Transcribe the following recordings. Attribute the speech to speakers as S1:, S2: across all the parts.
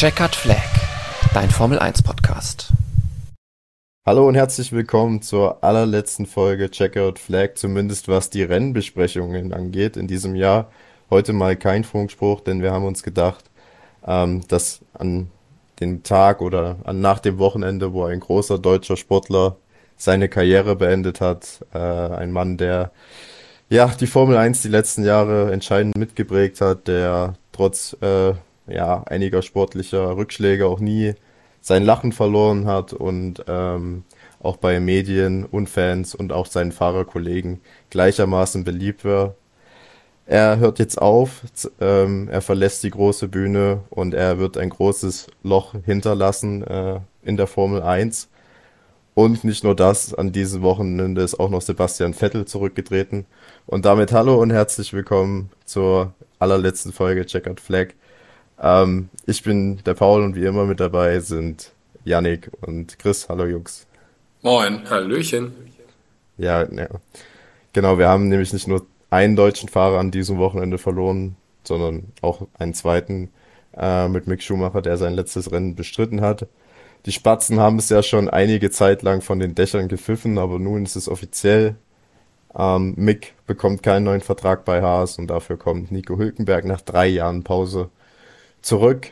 S1: Checkered Flag, dein Formel 1 Podcast.
S2: Hallo und herzlich willkommen zur allerletzten Folge Checkered Flag, zumindest was die Rennbesprechungen angeht in diesem Jahr. Heute mal kein Funkspruch, denn wir haben uns gedacht, dass an dem Tag oder nach dem Wochenende, wo ein großer deutscher Sportler seine Karriere beendet hat, ein Mann, der ja die Formel 1 die letzten Jahre entscheidend mitgeprägt hat, der trotz einiger sportlicher Rückschläge auch nie sein Lachen verloren hat und auch bei Medien und Fans und auch seinen Fahrerkollegen gleichermaßen beliebt war. Er hört jetzt auf, er verlässt die große Bühne und er wird ein großes Loch hinterlassen in der Formel 1. Und nicht nur das, an diesem Wochenende ist auch noch Sebastian Vettel zurückgetreten. Und damit hallo und herzlich willkommen zur allerletzten Folge Checkered Flag. Ich bin der Paul und wie immer mit dabei sind Yannick und Chris. Hallo Jungs.
S3: Moin, Hallöchen.
S2: Ja, genau, wir haben nämlich nicht nur einen deutschen Fahrer an diesem Wochenende verloren, sondern auch einen zweiten mit Mick Schumacher, der sein letztes Rennen bestritten hat. Die Spatzen haben es ja schon einige Zeit lang von den Dächern gepfiffen, aber nun ist es offiziell. Mick bekommt keinen neuen Vertrag bei Haas und dafür kommt Nico Hülkenberg nach 3 Jahren Pause zurück.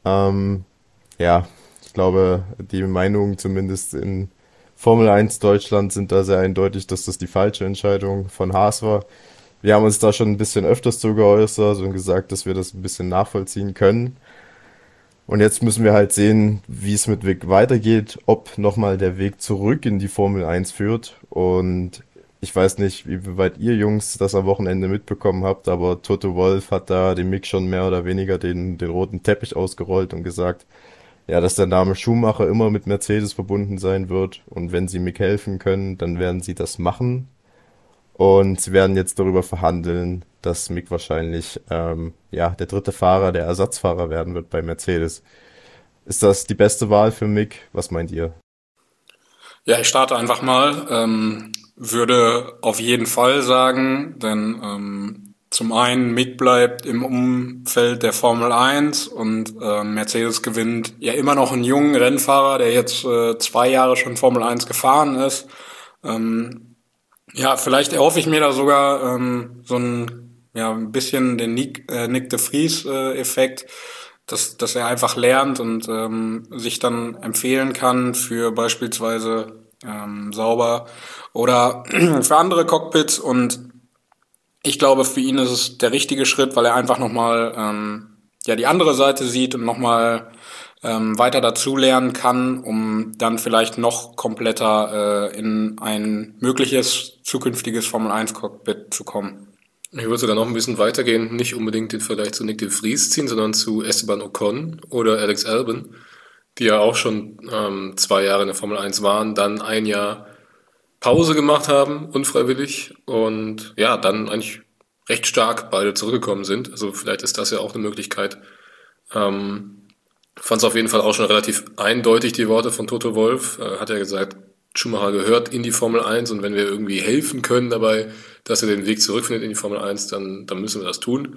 S2: Ja, ich glaube, die Meinungen zumindest in Formel 1 Deutschland sind da sehr eindeutig, dass das die falsche Entscheidung von Haas war. Wir haben uns da schon ein bisschen öfters zu geäußert und gesagt, dass wir das ein bisschen nachvollziehen können. Und jetzt müssen wir halt sehen, wie es mit Mick weitergeht, ob nochmal der Weg zurück in die Formel 1 führt. Und ich weiß nicht, wie weit ihr Jungs das am Wochenende mitbekommen habt, aber Toto Wolff hat da dem Mick schon mehr oder weniger den roten Teppich ausgerollt und gesagt, ja, dass der Name Schumacher immer mit Mercedes verbunden sein wird und wenn sie Mick helfen können, dann werden sie das machen. Und sie werden jetzt darüber verhandeln, dass Mick wahrscheinlich der dritte Fahrer, der Ersatzfahrer werden wird bei Mercedes. Ist das die beste Wahl für Mick? Was meint ihr?
S3: Ja, ich starte einfach mal. Würde auf jeden Fall sagen, denn zum einen Mick bleibt im Umfeld der Formel 1 und Mercedes gewinnt ja immer noch einen jungen Rennfahrer, der jetzt 2 Jahre schon Formel 1 gefahren ist. Ja, vielleicht erhoffe ich mir da sogar ein bisschen den Nick de Vries Effekt, dass er einfach lernt und sich dann empfehlen kann für beispielsweise Sauber oder für andere Cockpits. Und ich glaube, für ihn ist es der richtige Schritt, weil er einfach nochmal die andere Seite sieht und nochmal weiter dazu lernen kann, um dann vielleicht noch kompletter in ein mögliches zukünftiges Formel-1-Cockpit zu kommen.
S4: Ich würde sogar noch ein bisschen weitergehen, nicht unbedingt den Vergleich zu Nick de Vries ziehen, sondern zu Esteban Ocon oder Alex Albon, die ja auch schon 2 Jahre in der Formel 1 waren, dann 1 Jahr Pause gemacht haben, unfreiwillig, und ja, dann eigentlich recht stark beide zurückgekommen sind. Also vielleicht ist das ja auch eine Möglichkeit. Fand es auf jeden Fall auch schon relativ eindeutig, die Worte von Toto Wolff. Hat er gesagt, Schumacher gehört in die Formel 1 und wenn wir irgendwie helfen können dabei, dass er den Weg zurückfindet in die Formel 1, dann müssen wir das tun.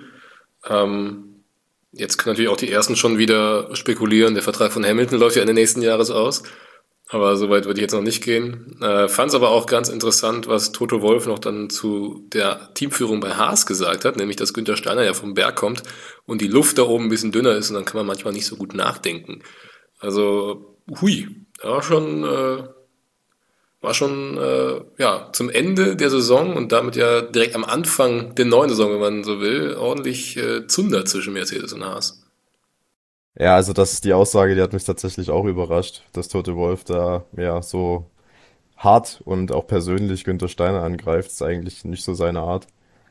S4: Jetzt können natürlich auch die Ersten schon wieder spekulieren, der Vertrag von Hamilton läuft ja Ende nächsten Jahres aus. Aber so weit würde ich jetzt noch nicht gehen. Fand es aber auch ganz interessant, was Toto Wolff noch dann zu der Teamführung bei Haas gesagt hat, nämlich, dass Günther Steiner ja vom Berg kommt und die Luft da oben ein bisschen dünner ist und dann kann man manchmal nicht so gut nachdenken. Also, war schon zum Ende der Saison und damit ja direkt am Anfang der neuen Saison, wenn man so will, ordentlich Zunder zwischen Mercedes und Haas.
S2: Ja, also das ist die Aussage, die hat mich tatsächlich auch überrascht, dass Toto Wolff da ja so hart und auch persönlich Günther Steiner angreift. Ist eigentlich nicht so seine Art.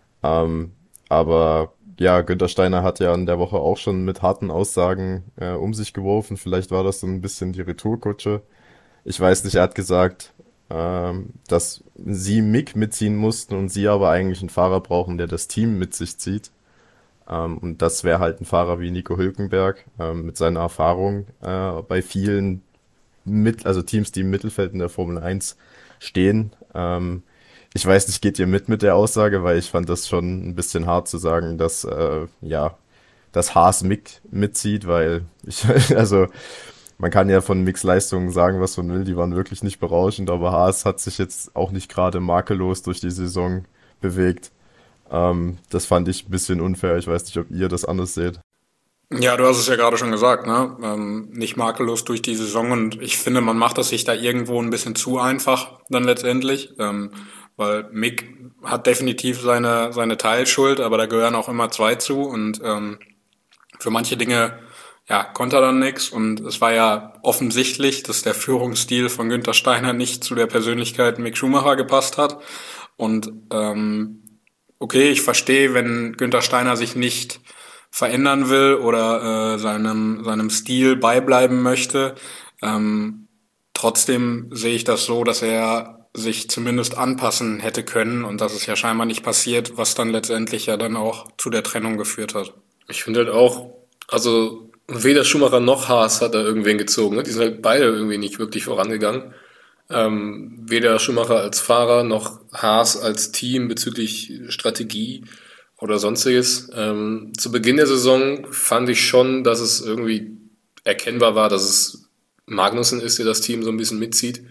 S2: Aber ja, Günther Steiner hat ja in der Woche auch schon mit harten Aussagen um sich geworfen. Vielleicht war das so ein bisschen die Retourkutsche. Ich weiß nicht, er hat gesagt, dass sie Mick mitziehen mussten und sie aber eigentlich einen Fahrer brauchen, der das Team mit sich zieht. Und das wäre halt ein Fahrer wie Nico Hülkenberg mit seiner Erfahrung bei vielen also Teams, die im Mittelfeld in der Formel 1 stehen. Ich weiß nicht, geht ihr mit der Aussage, weil ich fand das schon ein bisschen hart zu sagen, dass dass Haas Mick mitzieht, weil also man kann ja von Micks Leistungen sagen, was man will, die waren wirklich nicht berauschend, aber Haas hat sich jetzt auch nicht gerade makellos durch die Saison bewegt. Das fand ich ein bisschen unfair. Ich weiß nicht, ob ihr das anders seht.
S3: Ja, du hast es ja gerade schon gesagt, ne? Nicht makellos durch die Saison, und ich finde, man macht es sich da irgendwo ein bisschen zu einfach dann letztendlich, weil Mick hat definitiv seine Teilschuld, aber da gehören auch immer zwei zu, und für manche Dinge, ja, konnte er dann nix, und es war ja offensichtlich, dass der Führungsstil von Günther Steiner nicht zu der Persönlichkeit Mick Schumacher gepasst hat, und okay, ich verstehe, wenn Günther Steiner sich nicht verändern will oder seinem Stil beibleiben möchte. Trotzdem sehe ich das so, dass er sich zumindest anpassen hätte können, und das ist ja scheinbar nicht passiert, was dann letztendlich ja dann auch zu der Trennung geführt hat.
S4: Ich finde halt auch, also weder Schumacher noch Haas hat da irgendwen gezogen. Ne? Die sind halt beide irgendwie nicht wirklich vorangegangen. Weder Schumacher als Fahrer noch Haas als Team bezüglich Strategie oder sonstiges. Zu Beginn der Saison fand ich schon, dass es irgendwie erkennbar war, dass es Magnussen ist, der das Team so ein bisschen mitzieht.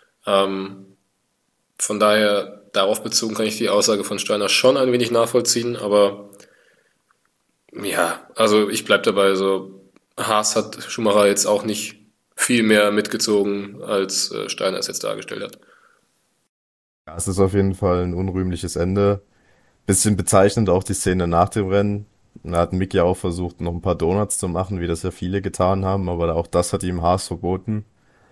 S4: Von daher, darauf bezogen kann ich die Aussage von Steiner schon ein wenig nachvollziehen, aber ja, also ich bleib dabei, so Haas hat Schumacher jetzt auch nicht viel mehr mitgezogen, als Steiner es jetzt dargestellt hat.
S2: Ja, es ist auf jeden Fall ein unrühmliches Ende. Bisschen bezeichnend auch die Szene nach dem Rennen. Da hat Mick ja auch versucht, noch ein paar Donuts zu machen, wie das ja viele getan haben, aber auch das hat ihm Haas verboten.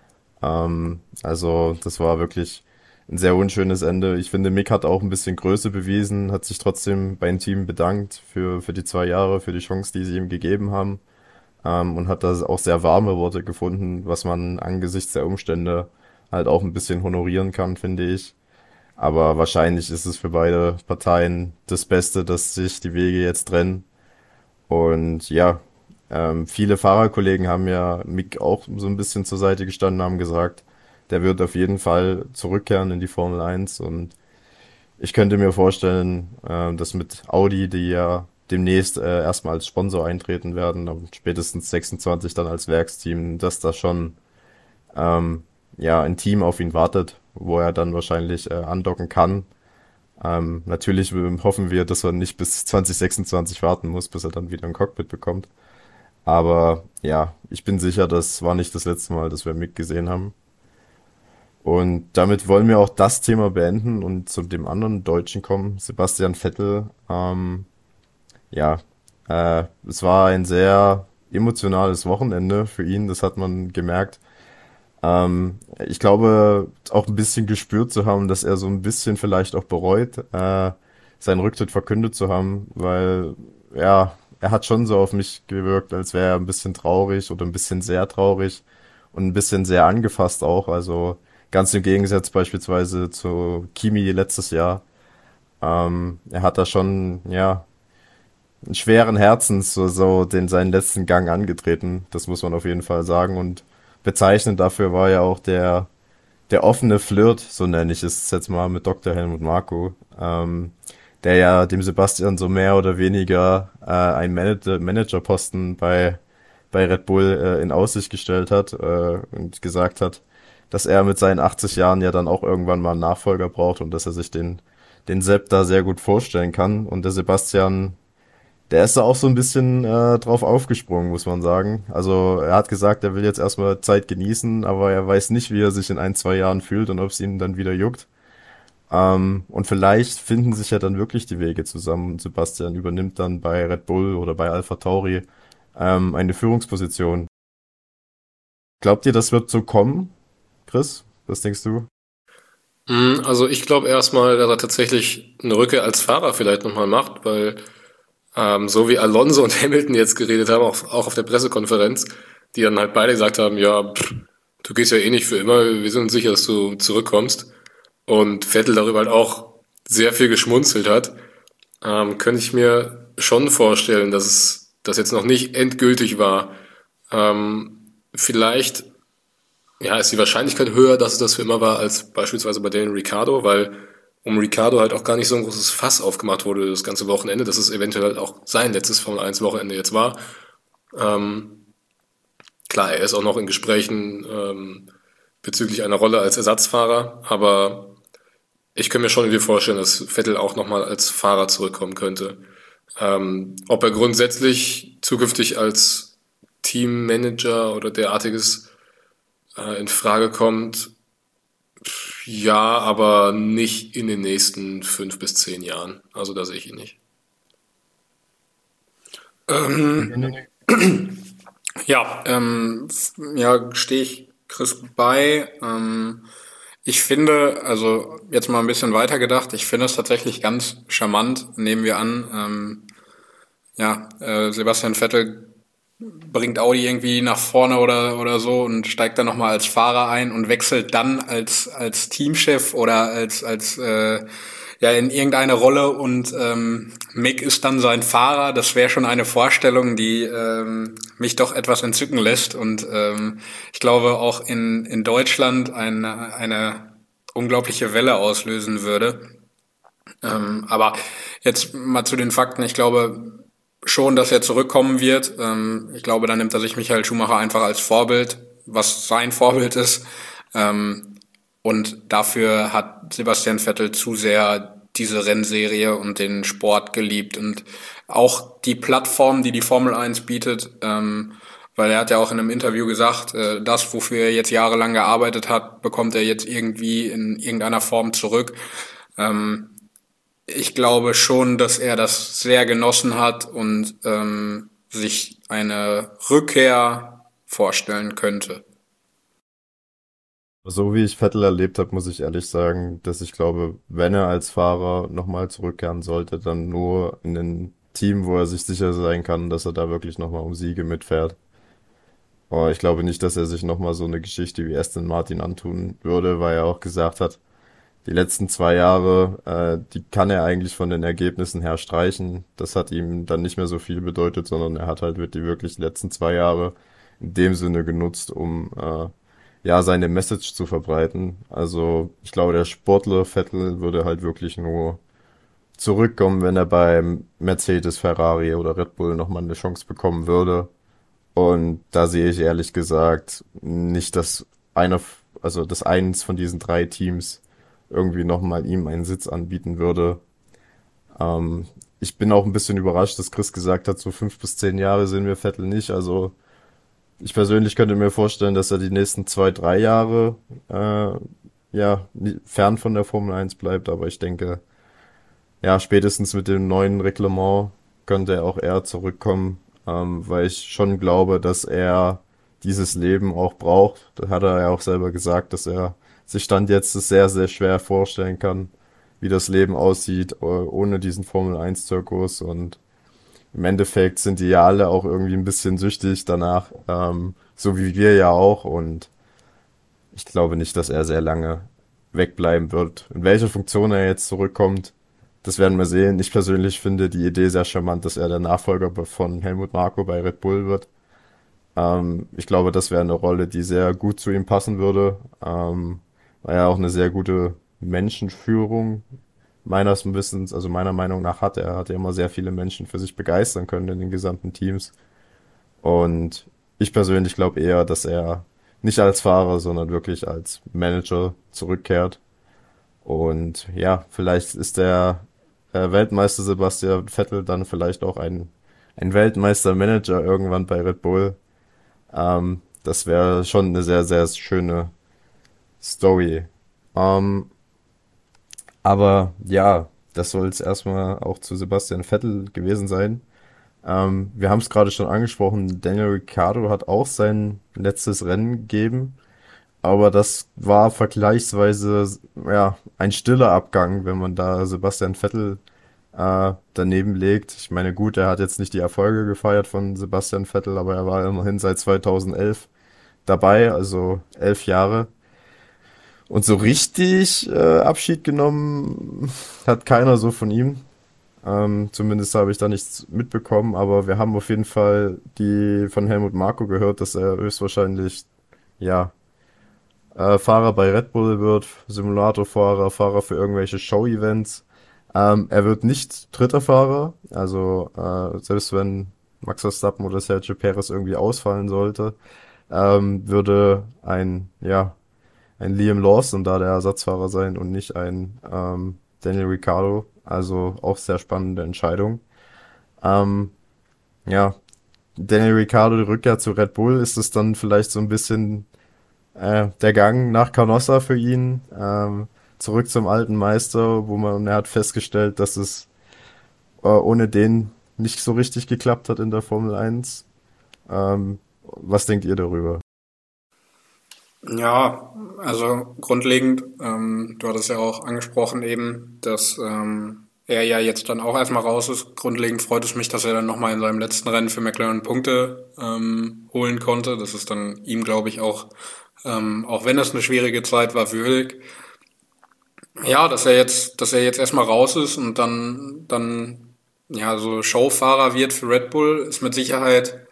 S2: Also das war wirklich ein sehr unschönes Ende. Ich finde, Mick hat auch ein bisschen Größe bewiesen, hat sich trotzdem beim Team bedankt für die 2 Jahre, für die Chance, die sie ihm gegeben haben, und hat da auch sehr warme Worte gefunden, was man angesichts der Umstände halt auch ein bisschen honorieren kann, finde ich. Aber wahrscheinlich ist es für beide Parteien das Beste, dass sich die Wege jetzt trennen. Und ja, viele Fahrerkollegen haben ja Mick auch so ein bisschen zur Seite gestanden, haben gesagt, der wird auf jeden Fall zurückkehren in die Formel 1. Und ich könnte mir vorstellen, dass mit Audi, die ja demnächst erstmal als Sponsor eintreten werden, und spätestens 26 dann als Werksteam, dass da schon ja ein Team auf ihn wartet, wo er dann wahrscheinlich andocken kann. Natürlich hoffen wir, dass er nicht bis 2026 warten muss, bis er dann wieder ein Cockpit bekommt. Aber ja, ich bin sicher, das war nicht das letzte Mal, dass wir Mick gesehen haben. Und damit wollen wir auch das Thema beenden und zu dem anderen Deutschen kommen, Sebastian Vettel. Ja, es war ein sehr emotionales Wochenende für ihn, das hat man gemerkt. Ich glaube, auch ein bisschen gespürt zu haben, dass er so ein bisschen vielleicht auch bereut, seinen Rücktritt verkündet zu haben, weil, ja, er hat schon so auf mich gewirkt, als wäre er ein bisschen traurig oder ein bisschen sehr traurig und ein bisschen sehr angefasst auch. Also ganz im Gegensatz beispielsweise zu Kimi letztes Jahr. Er hat da schon, ja, einen schweren Herzens so seinen letzten Gang angetreten. Das muss man auf jeden Fall sagen. Und bezeichnend dafür war ja auch der offene Flirt, so nenne ich es jetzt mal, mit Dr. Helmut Marko, der ja dem Sebastian so mehr oder weniger einen Managerposten bei Red Bull in Aussicht gestellt hat und gesagt hat, dass er mit seinen 80 Jahren ja dann auch irgendwann mal einen Nachfolger braucht und dass er sich den Sepp da sehr gut vorstellen kann. Und der Sebastian, der ist da auch so ein bisschen drauf aufgesprungen, muss man sagen. Also er hat gesagt, er will jetzt erstmal Zeit genießen, aber er weiß nicht, wie er sich in 1, 2 Jahren fühlt und ob es ihn dann wieder juckt. Und vielleicht finden sich ja dann wirklich die Wege zusammen. Sebastian übernimmt dann bei Red Bull oder bei AlphaTauri eine Führungsposition. Glaubt ihr, das wird so kommen, Chris? Was denkst du?
S4: Also ich glaube erstmal, dass er tatsächlich eine Rückkehr als Fahrer vielleicht nochmal macht, weil so wie Alonso und Hamilton jetzt geredet haben, auch auf der Pressekonferenz, die dann halt beide gesagt haben, ja, du gehst ja eh nicht für immer, wir sind uns sicher, dass du zurückkommst. Und Vettel darüber halt auch sehr viel geschmunzelt hat, könnte ich mir schon vorstellen, dass es das jetzt noch nicht endgültig war. Vielleicht, ja, ist die Wahrscheinlichkeit höher, dass es das für immer war, als beispielsweise bei Daniel Ricciardo, weil um Ricciardo halt auch gar nicht so ein großes Fass aufgemacht wurde das ganze Wochenende, dass es eventuell halt auch sein letztes Formel-1-Wochenende jetzt war. Klar, er ist auch noch in Gesprächen bezüglich einer Rolle als Ersatzfahrer, aber ich könnte mir schon irgendwie vorstellen, dass Vettel auch nochmal als Fahrer zurückkommen könnte. Ob er grundsätzlich zukünftig als Teammanager oder derartiges in Frage kommt, ja, aber nicht in den nächsten 5 bis 10 Jahren. Also da sehe ich ihn nicht.
S3: Ähm, ja, stehe ich Chris bei. Ich finde, also jetzt mal ein bisschen weiter gedacht, ich finde es tatsächlich ganz charmant, nehmen wir an, Sebastian Vettel bringt Audi irgendwie nach vorne oder so und steigt dann nochmal als Fahrer ein und wechselt dann als Teamchef oder in irgendeine Rolle und Mick ist dann sein Fahrer. Das wäre schon eine Vorstellung, die mich doch etwas entzücken lässt und ich glaube auch in Deutschland eine unglaubliche Welle auslösen würde. Aber jetzt mal zu den Fakten. Ich glaube schon, dass er zurückkommen wird. Ich glaube, da nimmt er sich Michael Schumacher einfach als Vorbild, was sein Vorbild ist. Und dafür hat Sebastian Vettel zu sehr diese Rennserie und den Sport geliebt und auch die Plattform, die die Formel 1 bietet, weil er hat ja auch in einem Interview gesagt, das, wofür er jetzt jahrelang gearbeitet hat, bekommt er jetzt irgendwie in irgendeiner Form zurück. Ich glaube schon, dass er das sehr genossen hat und sich eine Rückkehr vorstellen könnte.
S2: So wie ich Vettel erlebt habe, muss ich ehrlich sagen, dass ich glaube, wenn er als Fahrer nochmal zurückkehren sollte, dann nur in ein Team, wo er sich sicher sein kann, dass er da wirklich nochmal um Siege mitfährt. Aber ich glaube nicht, dass er sich nochmal so eine Geschichte wie Aston Martin antun würde, weil er auch gesagt hat, die letzten 2 Jahre, die kann er eigentlich von den Ergebnissen her streichen. Das hat ihm dann nicht mehr so viel bedeutet, sondern er hat halt wirklich die letzten 2 Jahre in dem Sinne genutzt, um ja seine Message zu verbreiten. Also ich glaube, der Sportler Vettel würde halt wirklich nur zurückkommen, wenn er beim Mercedes, Ferrari oder Red Bull nochmal eine Chance bekommen würde. Und da sehe ich ehrlich gesagt nicht, dass dass eins von diesen 3 Teams irgendwie nochmal ihm einen Sitz anbieten würde. Ich bin auch ein bisschen überrascht, dass Chris gesagt hat, so 5 bis 10 Jahre sehen wir Vettel nicht. Also ich persönlich könnte mir vorstellen, dass er die nächsten 2, 3 Jahre fern von der Formel 1 bleibt, aber ich denke, ja, spätestens mit dem neuen Reglement könnte er auch eher zurückkommen, weil ich schon glaube, dass er dieses Leben auch braucht. Da hat er ja auch selber gesagt, dass er sich Stand jetzt es sehr, sehr schwer vorstellen kann, wie das Leben aussieht, ohne diesen Formel 1 Zirkus. Und im Endeffekt sind die ja alle auch irgendwie ein bisschen süchtig danach, so wie wir ja auch. Und ich glaube nicht, dass er sehr lange wegbleiben wird. In welcher Funktion er jetzt zurückkommt, das werden wir sehen. Ich persönlich finde die Idee sehr charmant, dass er der Nachfolger von Helmut Marko bei Red Bull wird. Ich glaube, das wäre eine Rolle, die sehr gut zu ihm passen würde, weil er auch eine sehr gute Menschenführung meines Wissens, also meiner Meinung nach hat. Er hat ja immer sehr viele Menschen für sich begeistern können in den gesamten Teams. Und ich persönlich glaube eher, dass er nicht als Fahrer, sondern wirklich als Manager zurückkehrt. Und ja, vielleicht ist der Weltmeister Sebastian Vettel dann vielleicht auch ein Weltmeister-Manager irgendwann bei Red Bull. Das wäre schon eine sehr, sehr schöne Story. Aber ja, das soll es erstmal auch zu Sebastian Vettel gewesen sein. Wir haben es gerade schon angesprochen, Daniel Ricciardo hat auch sein letztes Rennen gegeben, aber das war vergleichsweise ja ein stiller Abgang, wenn man da Sebastian Vettel daneben legt. Ich meine, gut, er hat jetzt nicht die Erfolge gefeiert von Sebastian Vettel, aber er war immerhin seit 2011 dabei, also 11 Jahre. Und so richtig Abschied genommen hat keiner so von ihm. Zumindest habe ich da nichts mitbekommen, aber wir haben auf jeden Fall die von Helmut Marko gehört, dass er höchstwahrscheinlich ja Fahrer bei Red Bull wird, Simulatorfahrer, Fahrer für irgendwelche Show-Events. Er wird nicht dritter Fahrer, also selbst wenn Max Verstappen oder Sergio Perez irgendwie ausfallen sollte, würde ein Liam Lawson da der Ersatzfahrer sein und nicht ein Daniel Ricciardo. Also auch sehr spannende Entscheidung. Ähm, ja, Daniel Ricciardo, die Rückkehr zu Red Bull, ist es dann vielleicht so ein bisschen der Gang nach Canossa für ihn, zurück zum alten Meister, er hat festgestellt, dass es ohne den nicht so richtig geklappt hat in der Formel 1. Was denkt ihr darüber?
S3: Ja, also grundlegend, du hattest ja auch angesprochen eben, dass er ja jetzt dann auch erstmal raus ist. Grundlegend freut es mich, dass er dann nochmal in seinem letzten Rennen für McLaren Punkte holen konnte. Das ist dann ihm, glaube ich, auch wenn es eine schwierige Zeit war, würdig. Ja, dass er jetzt erstmal raus ist und dann ja so Showfahrer wird für Red Bull, ist mit Sicherheit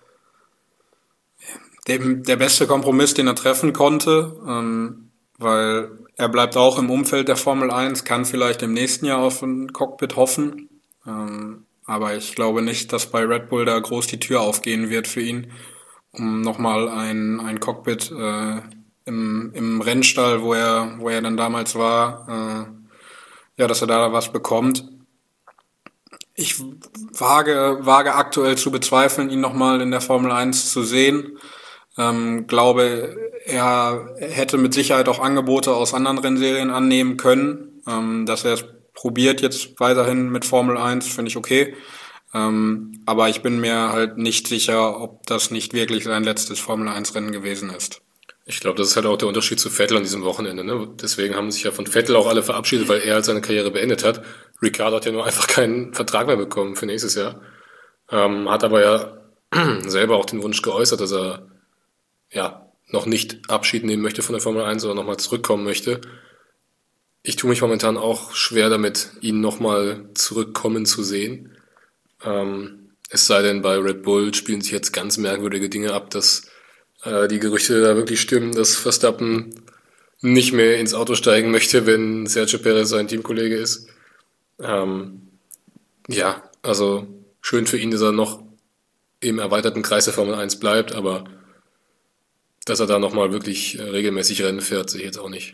S3: der beste Kompromiss, den er treffen konnte, weil er bleibt auch im Umfeld der Formel 1, kann vielleicht im nächsten Jahr auf ein Cockpit hoffen, aber ich glaube nicht, dass bei Red Bull da groß die Tür aufgehen wird für ihn, um nochmal ein Cockpit im Rennstall, wo er dann damals war, ja, dass er da was bekommt. Ich wage aktuell zu bezweifeln, ihn nochmal in der Formel 1 zu sehen. Glaube, er hätte mit Sicherheit auch Angebote aus anderen Rennserien annehmen können. Dass er es probiert jetzt weiterhin mit Formel 1, finde ich okay. Aber ich bin mir halt nicht sicher, ob das nicht wirklich sein letztes Formel 1 Rennen gewesen ist.
S4: Ich glaube, das ist halt auch der Unterschied zu Vettel an diesem Wochenende. Ne? Deswegen haben sich ja von Vettel auch alle verabschiedet, weil er halt seine Karriere beendet hat. Ricciardo hat ja nur einfach keinen Vertrag mehr bekommen für nächstes Jahr. Hat aber ja selber auch den Wunsch geäußert, dass er ja noch nicht Abschied nehmen möchte von der Formel 1, sondern nochmal zurückkommen möchte. Ich tue mich momentan auch schwer damit, ihn nochmal zurückkommen zu sehen. Es sei denn, bei Red Bull spielen sich jetzt ganz merkwürdige Dinge ab, dass die Gerüchte da wirklich stimmen, dass Verstappen nicht mehr ins Auto steigen möchte, wenn Sergio Perez sein Teamkollege ist. Ja, also schön für ihn, dass er noch im erweiterten Kreis der Formel 1 bleibt, aber dass er da nochmal wirklich regelmäßig Rennen fährt, sehe ich jetzt auch nicht.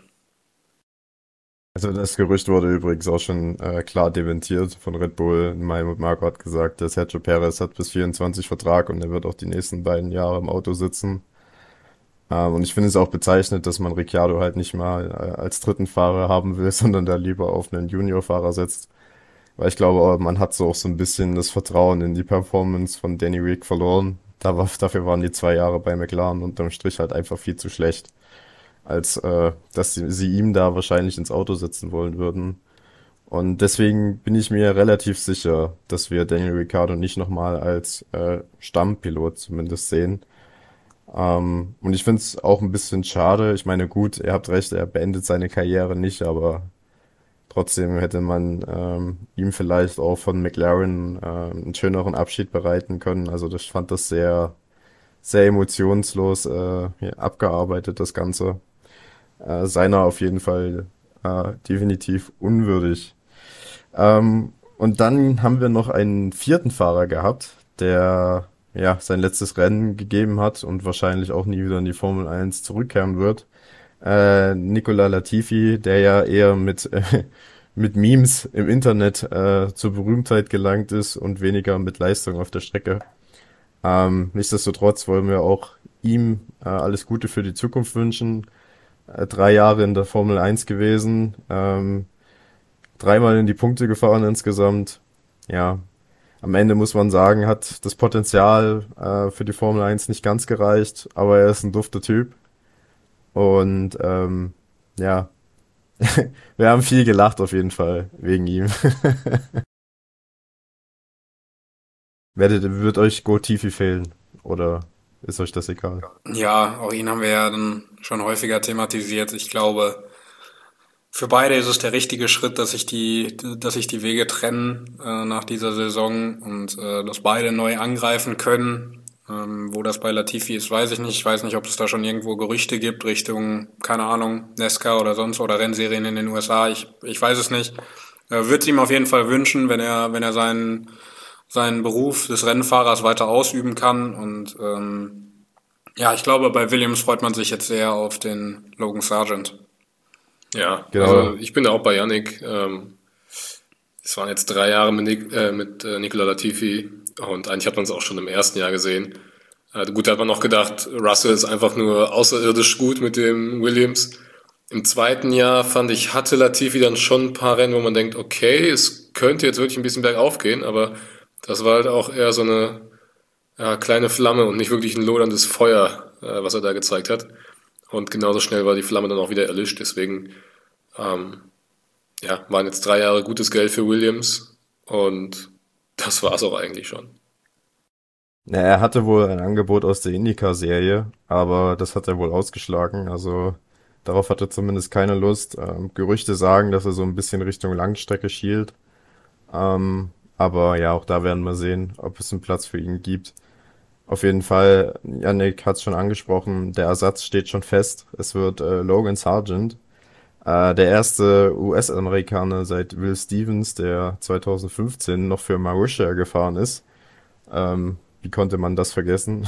S2: Also das Gerücht wurde übrigens auch schon klar dementiert von Red Bull. Helmut Marko hat gesagt, der Sergio Perez hat bis 24 Vertrag und er wird auch die nächsten beiden Jahre im Auto sitzen. Und ich finde es auch bezeichnend, dass man Ricciardo halt nicht mal als dritten Fahrer haben will, sondern da lieber auf einen Juniorfahrer setzt. Weil ich glaube, man hat so auch so ein bisschen das Vertrauen in die Performance von Danny Ric verloren. Dafür waren die 2 Jahre bei McLaren unterm Strich halt einfach viel zu schlecht, als dass sie ihm da wahrscheinlich ins Auto setzen wollen würden. Und deswegen bin ich mir relativ sicher, dass wir Daniel Ricciardo nicht nochmal als Stammpilot zumindest sehen. Und ich finde es auch ein bisschen schade. Ich meine, gut, ihr habt recht, er beendet seine Karriere nicht, aber trotzdem hätte man ihm vielleicht auch von McLaren einen schöneren Abschied bereiten können. Also ich fand das sehr, sehr emotionslos hier abgearbeitet, das Ganze. Seiner auf jeden Fall definitiv unwürdig. Und dann haben wir noch einen vierten Fahrer gehabt, der ja sein letztes Rennen gegeben hat und wahrscheinlich auch nie wieder in die Formel 1 zurückkehren wird. Nicolas Latifi, der ja eher mit Memes im Internet zur Berühmtheit gelangt ist und weniger mit Leistung auf der Strecke. Nichtsdestotrotz wollen wir auch ihm alles Gute für die Zukunft wünschen. 3 Jahre in der Formel 1 gewesen, dreimal in die Punkte gefahren insgesamt. Ja, am Ende muss man sagen, hat das Potenzial für die Formel 1 nicht ganz gereicht, aber er ist ein dufter Typ. Und ja, wir haben viel gelacht auf jeden Fall wegen ihm. Wird euch Go Tifi fehlen? Oder ist euch das egal?
S3: Ja, auch ihn haben wir ja dann schon häufiger thematisiert. Ich glaube, für beide ist es der richtige Schritt, dass sich die Wege trennen nach dieser Saison und dass beide neu angreifen können. Wo das bei Latifi ist, weiß ich nicht. Ich weiß nicht, ob es da schon irgendwo Gerüchte gibt Richtung, keine Ahnung, NASCAR oder sonst oder Rennserien in den USA. Ich weiß es nicht. Würde es ihm auf jeden Fall wünschen, wenn er seinen Beruf des Rennfahrers weiter ausüben kann. Und ja, ich glaube, bei Williams freut man sich jetzt sehr auf den Logan Sargent.
S4: Ja,
S2: Genau.
S4: also ich bin da auch bei Yannick. Es waren jetzt 3 Jahre mit Nicolas Latifi und eigentlich hat man es auch schon im ersten Jahr gesehen. Gut, da hat man noch gedacht, Russell ist einfach nur außerirdisch gut mit dem Williams. Im zweiten Jahr fand ich, hatte Latifi dann schon ein paar Rennen, wo man denkt, okay, es könnte jetzt wirklich ein bisschen bergauf gehen, aber das war halt auch eher so eine kleine Flamme und nicht wirklich ein loderndes Feuer, was er da gezeigt hat. Und genauso schnell war die Flamme dann auch wieder erlischt. Deswegen waren jetzt 3 Jahre gutes Geld für Williams und das war es auch eigentlich schon.
S2: Ja, er hatte wohl ein Angebot aus der IndyCar-Serie, aber das hat er wohl ausgeschlagen. Also darauf hat er zumindest keine Lust. Gerüchte sagen, dass er so ein bisschen Richtung Langstrecke schielt. Aber ja, auch da werden wir sehen, ob es einen Platz für ihn gibt. Auf jeden Fall, Yannick hat es schon angesprochen, der Ersatz steht schon fest. Es wird Logan Sargent, der erste US-Amerikaner seit Will Stevens, der 2015 noch für Marussia gefahren ist. Wie konnte man das vergessen?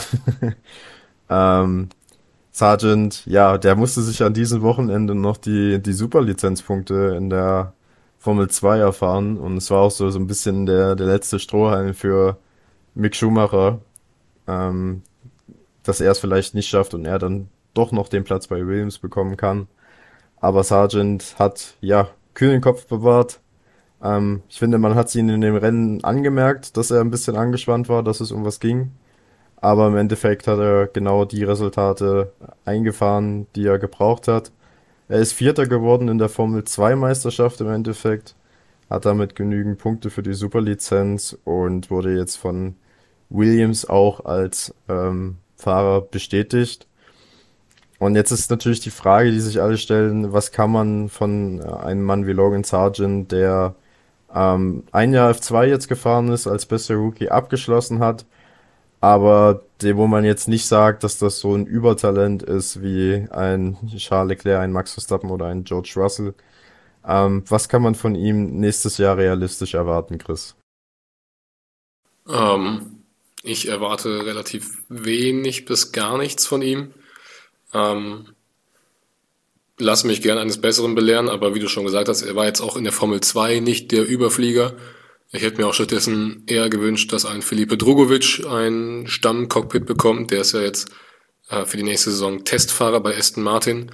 S2: Sargent, ja, der musste sich an diesem Wochenende noch die Superlizenzpunkte in der Formel 2 erfahren und es war auch so ein bisschen der letzte Strohhalm für Mick Schumacher, ähm, dass er es vielleicht nicht schafft und er dann doch noch den Platz bei Williams bekommen kann. Aber Sargent hat, ja, kühlen Kopf bewahrt. Ich finde, man hat ihn in dem Rennen angemerkt, dass er ein bisschen angespannt war, dass es um was ging. Aber im Endeffekt hat er genau die Resultate eingefahren, die er gebraucht hat. Er ist Vierter geworden in der Formel 2 Meisterschaft im Endeffekt, hat damit genügend Punkte für die Superlizenz und wurde jetzt von Williams auch als Fahrer bestätigt. Und jetzt ist natürlich die Frage, die sich alle stellen, was kann man von einem Mann wie Logan Sargent, der ein Jahr F2 jetzt gefahren ist, als bester Rookie abgeschlossen hat, aber wo man jetzt nicht sagt, dass das so ein Übertalent ist wie ein Charles Leclerc, ein Max Verstappen oder ein George Russell. Was kann man von ihm nächstes Jahr realistisch erwarten, Chris?
S4: Ich erwarte relativ wenig bis gar nichts von ihm. Lass mich gern eines Besseren belehren, aber wie du schon gesagt hast, er war jetzt auch in der Formel 2 nicht der Überflieger. Ich hätte mir auch stattdessen eher gewünscht, dass ein Felipe Drugovich ein Stammcockpit bekommt. Der ist ja jetzt für die nächste Saison Testfahrer bei Aston Martin.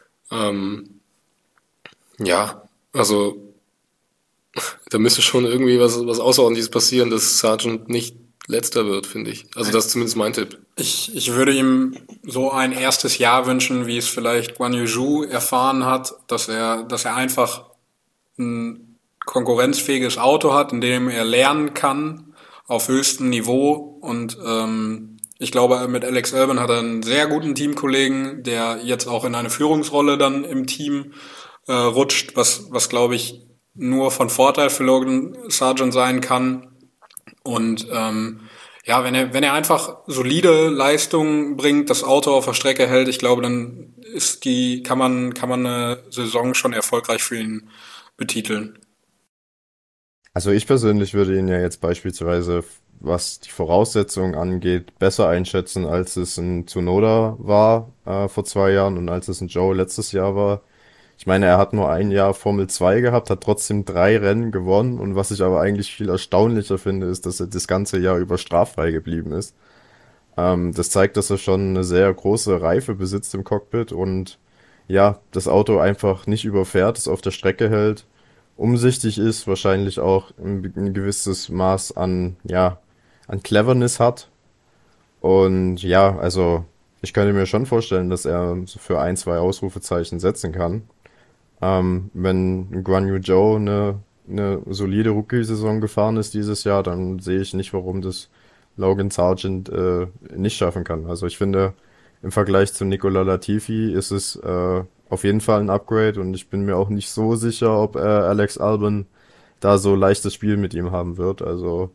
S4: Also da müsste schon irgendwie was Außerordentliches passieren, dass Sargent nicht Letzter wird, finde ich. Also das ist zumindest mein Tipp.
S3: Ich würde ihm so ein erstes Jahr wünschen, wie es vielleicht Guan Yu Zhou erfahren hat, dass er einfach ein konkurrenzfähiges Auto hat, in dem er lernen kann auf höchstem Niveau und ich glaube, mit Alex Albon hat er einen sehr guten Teamkollegen, der jetzt auch in eine Führungsrolle dann im Team rutscht, was glaube ich nur von Vorteil für Logan Sargent sein kann. Und wenn er einfach solide Leistungen bringt, das Auto auf der Strecke hält, ich glaube, dann kann man eine Saison schon erfolgreich für ihn betiteln.
S2: Also ich persönlich würde ihn ja jetzt beispielsweise, was die Voraussetzungen angeht, besser einschätzen, als es in Tsunoda war vor 2 Jahren und als es in Joe letztes Jahr war. Ich meine, er hat nur ein Jahr Formel 2 gehabt, hat trotzdem 3 Rennen gewonnen und was ich aber eigentlich viel erstaunlicher finde, ist, dass er das ganze Jahr über straffrei geblieben ist. Das zeigt, dass er schon eine sehr große Reife besitzt im Cockpit und ja, das Auto einfach nicht überfährt, es auf der Strecke hält, umsichtig ist, wahrscheinlich auch ein gewisses Maß an Cleverness hat. Und ja, also ich könnte mir schon vorstellen, dass er so für 1, 2 Ausrufezeichen setzen kann. Wenn Guan Yu Zhou eine solide Rookie-Saison gefahren ist dieses Jahr, dann sehe ich nicht, warum das Logan Sargent nicht schaffen kann. Also ich finde, im Vergleich zu Nicolas Latifi ist es auf jeden Fall ein Upgrade und ich bin mir auch nicht so sicher, ob Alex Albon da so leichtes Spiel mit ihm haben wird. Also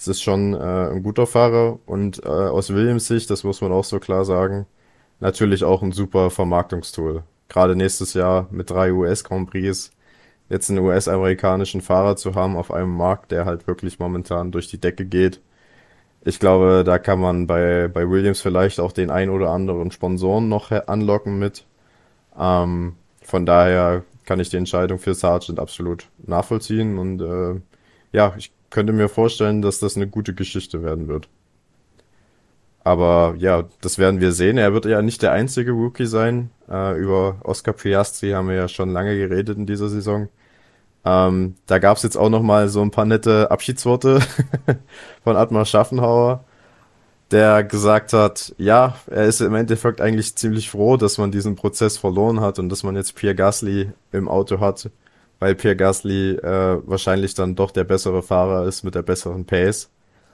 S2: Es ist schon ein guter Fahrer und aus Williams Sicht, das muss man auch so klar sagen, natürlich auch ein super Vermarktungstool. Gerade nächstes Jahr mit 3 US-Grand Prix jetzt einen US-amerikanischen Fahrer zu haben auf einem Markt, der halt wirklich momentan durch die Decke geht. Ich glaube, da kann man bei Williams vielleicht auch den ein oder anderen Sponsoren noch anlocken mit. Von daher kann ich die Entscheidung für Sargent absolut nachvollziehen und ja, ich könnte mir vorstellen, dass das eine gute Geschichte werden wird. Aber ja, das werden wir sehen. Er wird ja nicht der einzige Rookie sein. Über Oscar Piastri haben wir ja schon lange geredet in dieser Saison. Da gab's jetzt auch noch mal so ein paar nette Abschiedsworte von Ottmar Schaffenhauer, der gesagt hat, ja, er ist im Endeffekt eigentlich ziemlich froh, dass man diesen Prozess verloren hat und dass man jetzt Pierre Gasly im Auto hat, weil Pierre Gasly wahrscheinlich dann doch der bessere Fahrer ist mit der besseren Pace.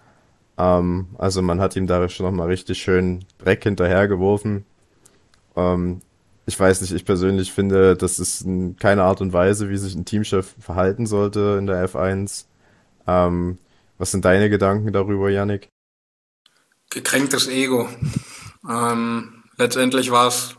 S2: Also man hat ihm da schon nochmal richtig schön Dreck hinterhergeworfen. Ähm, Ich weiß nicht, ich persönlich finde, das ist keine Art und Weise, wie sich ein Teamchef verhalten sollte in der F1. Ähm, Was sind deine Gedanken darüber, Yannick?
S3: Gekränktes Ego. Letztendlich war es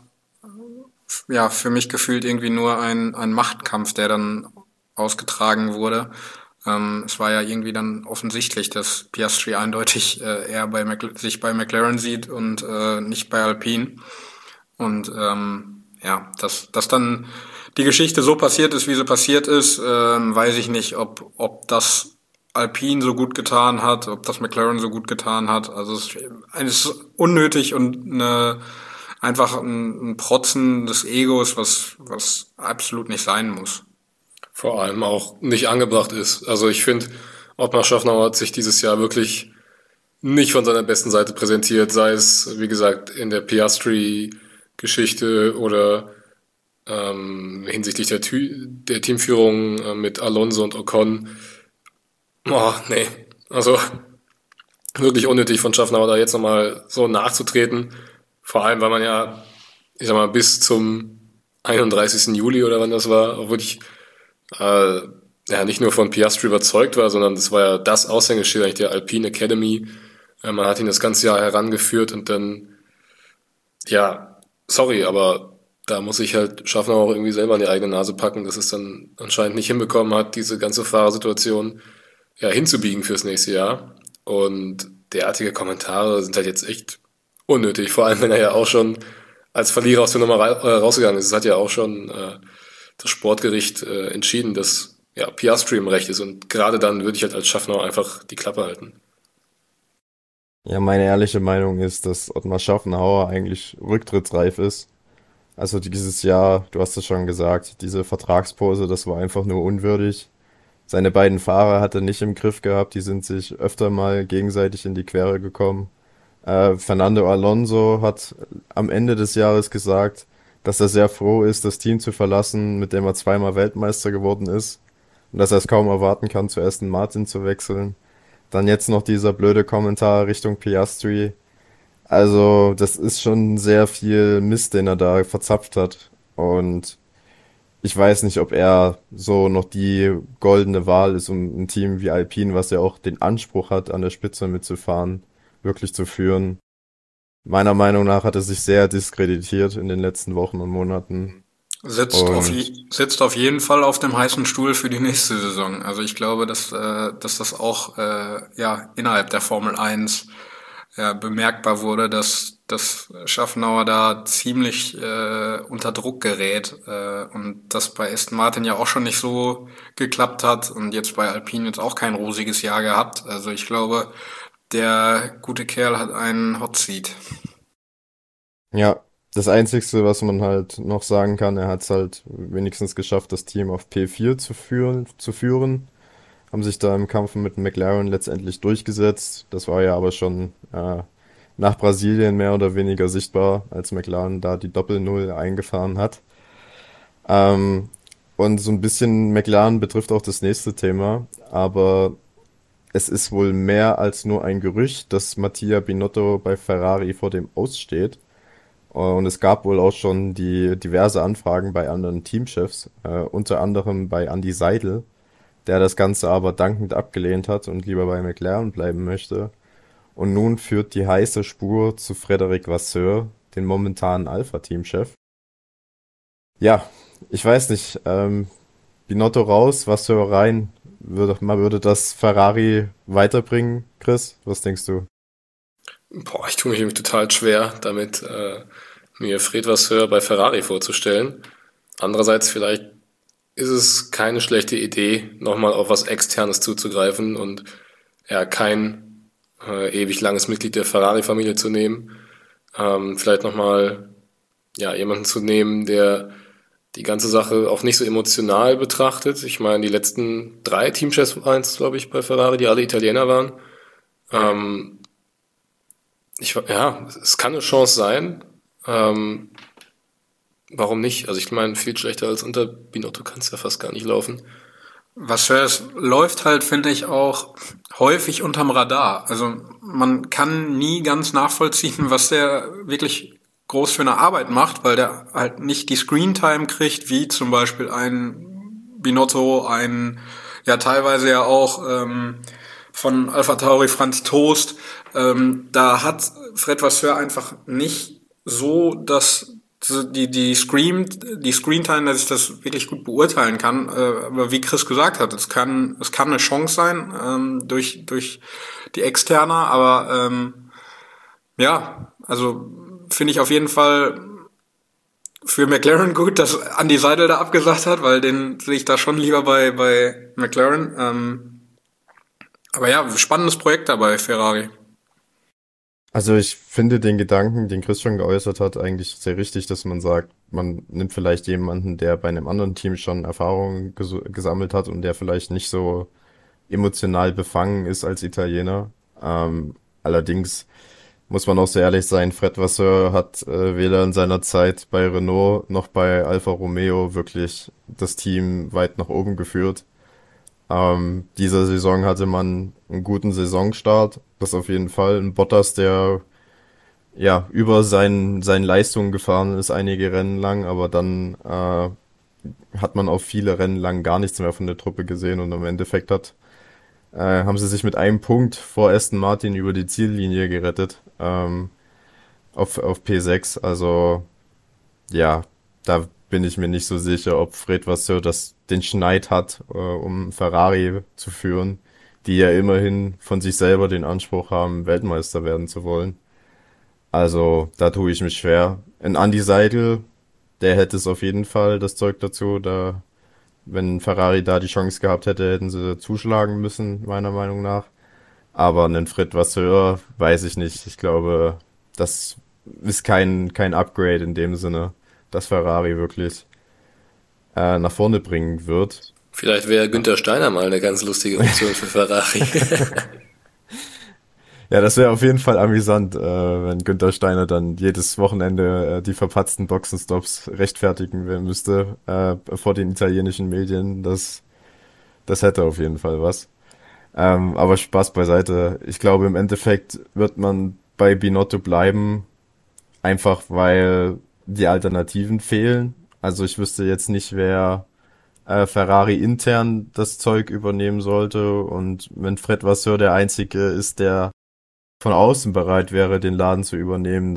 S3: ja für mich gefühlt irgendwie nur ein Machtkampf, der dann ausgetragen wurde. Es war ja irgendwie dann offensichtlich, dass Piastri eindeutig eher sich bei McLaren sieht und nicht bei Alpine. Und ja, dass dann die Geschichte so passiert ist, wie sie passiert ist, weiß ich nicht, ob das Alpine so gut getan hat, ob das McLaren so gut getan hat. Also es ist unnötig und einfach ein Protzen des Egos, was absolut nicht sein muss.
S4: Vor allem auch nicht angebracht ist. Also ich finde, Ottmar Schaffner hat sich dieses Jahr wirklich nicht von seiner besten Seite präsentiert, sei es, wie gesagt, in der Piastri-Geschichte oder hinsichtlich der Teamführung mit Alonso und Ocon. Oh, nee. Also wirklich unnötig von Schaffner da jetzt nochmal so nachzutreten. Vor allem, weil man ja, ich sag mal, bis zum 31. Juli oder wann das war, auch wirklich ja, nicht nur von Piastri überzeugt war, sondern das war ja das Aushängeschild eigentlich der Alpine Academy. Man hat ihn das ganze Jahr herangeführt und dann, ja, sorry, aber da muss ich halt Schaffner auch irgendwie selber an die eigene Nase packen, dass es dann anscheinend nicht hinbekommen hat, diese ganze Fahrersituation ja hinzubiegen fürs nächste Jahr. Und derartige Kommentare sind halt jetzt echt unnötig, vor allem wenn er ja auch schon als Verlierer aus der Nummer rausgegangen ist. Es hat ja auch schon das Sportgericht entschieden, dass ja, Piastri im Recht ist und gerade dann würde ich halt als Schaffner einfach die Klappe halten.
S2: Ja, meine ehrliche Meinung ist, dass Ottmar Schaffenhauer eigentlich rücktrittsreif ist. Also dieses Jahr, du hast es schon gesagt, diese Vertragspose, das war einfach nur unwürdig. Seine beiden Fahrer hat er nicht im Griff gehabt, die sind sich öfter mal gegenseitig in die Quere gekommen. Fernando Alonso hat am Ende des Jahres gesagt, dass er sehr froh ist, das Team zu verlassen, mit dem er zweimal Weltmeister geworden ist und dass er es kaum erwarten kann, zu Aston Martin zu wechseln. Dann jetzt noch dieser blöde Kommentar Richtung Piastri. Also, das ist schon sehr viel Mist, den er da verzapft hat. Und ich weiß nicht, ob er so noch die goldene Wahl ist, um ein Team wie Alpine, was ja auch den Anspruch hat, an der Spitze mitzufahren, wirklich zu führen. Meiner Meinung nach hat er sich sehr diskreditiert in den letzten Wochen und Monaten. Und
S3: Sitzt auf jeden Fall auf dem heißen Stuhl für die nächste Saison. Also ich glaube, dass das auch ja innerhalb der Formel 1 ja, bemerkbar wurde, dass Schaffnauer da ziemlich unter Druck gerät und das bei Aston Martin ja auch schon nicht so geklappt hat und jetzt bei Alpine jetzt auch kein rosiges Jahr gehabt. Also ich glaube, der gute Kerl hat einen Hot Seat.
S2: ja, das Einzigste, was man halt noch sagen kann, er hat es halt wenigstens geschafft, das Team auf P4 zu führen, haben sich da im Kampf mit McLaren letztendlich durchgesetzt. Das war ja aber schon nach Brasilien mehr oder weniger sichtbar, als McLaren da die Doppel-Null eingefahren hat. Ähm, und so ein bisschen McLaren betrifft auch das nächste Thema, aber es ist wohl mehr als nur ein Gerücht, dass Mattia Binotto bei Ferrari vor dem Aus steht. Und es gab wohl auch schon die diverse Anfragen bei anderen Teamchefs, unter anderem bei Andy Seidel, der das Ganze aber dankend abgelehnt hat und lieber bei McLaren bleiben möchte. Und nun führt die heiße Spur zu Frédéric Vasseur, den momentanen Alpha-Teamchef. Ja, ich weiß nicht, Binotto raus, Vasseur rein. Würde das Ferrari weiterbringen, Chris? Was denkst du?
S4: Boah, ich tue mich nämlich total schwer damit, mir Fred Vasseur bei Ferrari vorzustellen. Andererseits vielleicht ist es keine schlechte Idee, nochmal auf was Externes zuzugreifen und ja, kein ewig langes Mitglied der Ferrari-Familie zu nehmen. Vielleicht nochmal ja, jemanden zu nehmen, der die ganze Sache auch nicht so emotional betrachtet. Ich meine, die letzten 3 Teamchefs waren es, glaube ich, bei Ferrari, die alle Italiener waren. Ähm, ja, es kann eine Chance sein. Warum nicht? Also ich meine, viel schlechter als unter Binotto kann es ja fast gar nicht laufen.
S3: Es läuft halt, finde ich, auch häufig unterm Radar. Also man kann nie ganz nachvollziehen, was der wirklich groß für eine Arbeit macht, weil der halt nicht die Screentime kriegt, wie zum Beispiel ein Binotto, ja teilweise ja auch von AlphaTauri Franz Toast. Da hat Fred Vasseur einfach nicht so die Screentime, dass ich das wirklich gut beurteilen kann. Aber wie Chris gesagt hat, es kann eine Chance sein durch die Externe, aber ja, also finde ich auf jeden Fall für McLaren gut, dass Andy Seidel da abgesagt hat, weil den sehe ich da schon lieber bei McLaren. Aber ja, spannendes Projekt dabei, Ferrari.
S2: Also ich finde den Gedanken, den Chris schon geäußert hat, eigentlich sehr richtig, dass man sagt, man nimmt vielleicht jemanden, der bei einem anderen Team schon Erfahrungen gesammelt hat und der vielleicht nicht so emotional befangen ist als Italiener. Allerdings muss man auch sehr ehrlich sein, Fred Vasseur hat weder in seiner Zeit bei Renault noch bei Alfa Romeo wirklich das Team weit nach oben geführt. Dieser Saison hatte man einen guten Saisonstart, das auf jeden Fall. Ein Bottas, der ja über seinen Leistungen gefahren ist, einige Rennen lang, aber dann hat man auf viele Rennen lang gar nichts mehr von der Truppe gesehen und im Endeffekt haben sie sich mit einem Punkt vor Aston Martin über die Ziellinie gerettet auf P6. Also ja, da bin ich mir nicht so sicher, ob Fred Vasseur den Schneid hat, um Ferrari zu führen, die ja immerhin von sich selber den Anspruch haben, Weltmeister werden zu wollen. Also da tue ich mich schwer. Ein Andy Seidel, der hätte es auf jeden Fall das Zeug dazu. Wenn Ferrari da die Chance gehabt hätte, hätten sie zuschlagen müssen, meiner Meinung nach. Aber einen Fred Vasseur weiß ich nicht. Ich glaube, das ist kein Upgrade in dem Sinne, dass Ferrari wirklich nach vorne bringen wird.
S4: Vielleicht wäre Günther Steiner mal eine ganz lustige Option für Ferrari.
S2: Ja, das wäre auf jeden Fall amüsant, wenn Günther Steiner dann jedes Wochenende die verpatzten Boxenstops rechtfertigen müsste vor den italienischen Medien. Das hätte auf jeden Fall was. Aber Spaß beiseite. Ich glaube, im Endeffekt wird man bei Binotto bleiben, einfach weil die Alternativen fehlen. Also ich wüsste jetzt nicht, wer Ferrari intern das Zeug übernehmen sollte. Und wenn Fred Vasseur der Einzige ist, der von außen bereit wäre, den Laden zu übernehmen,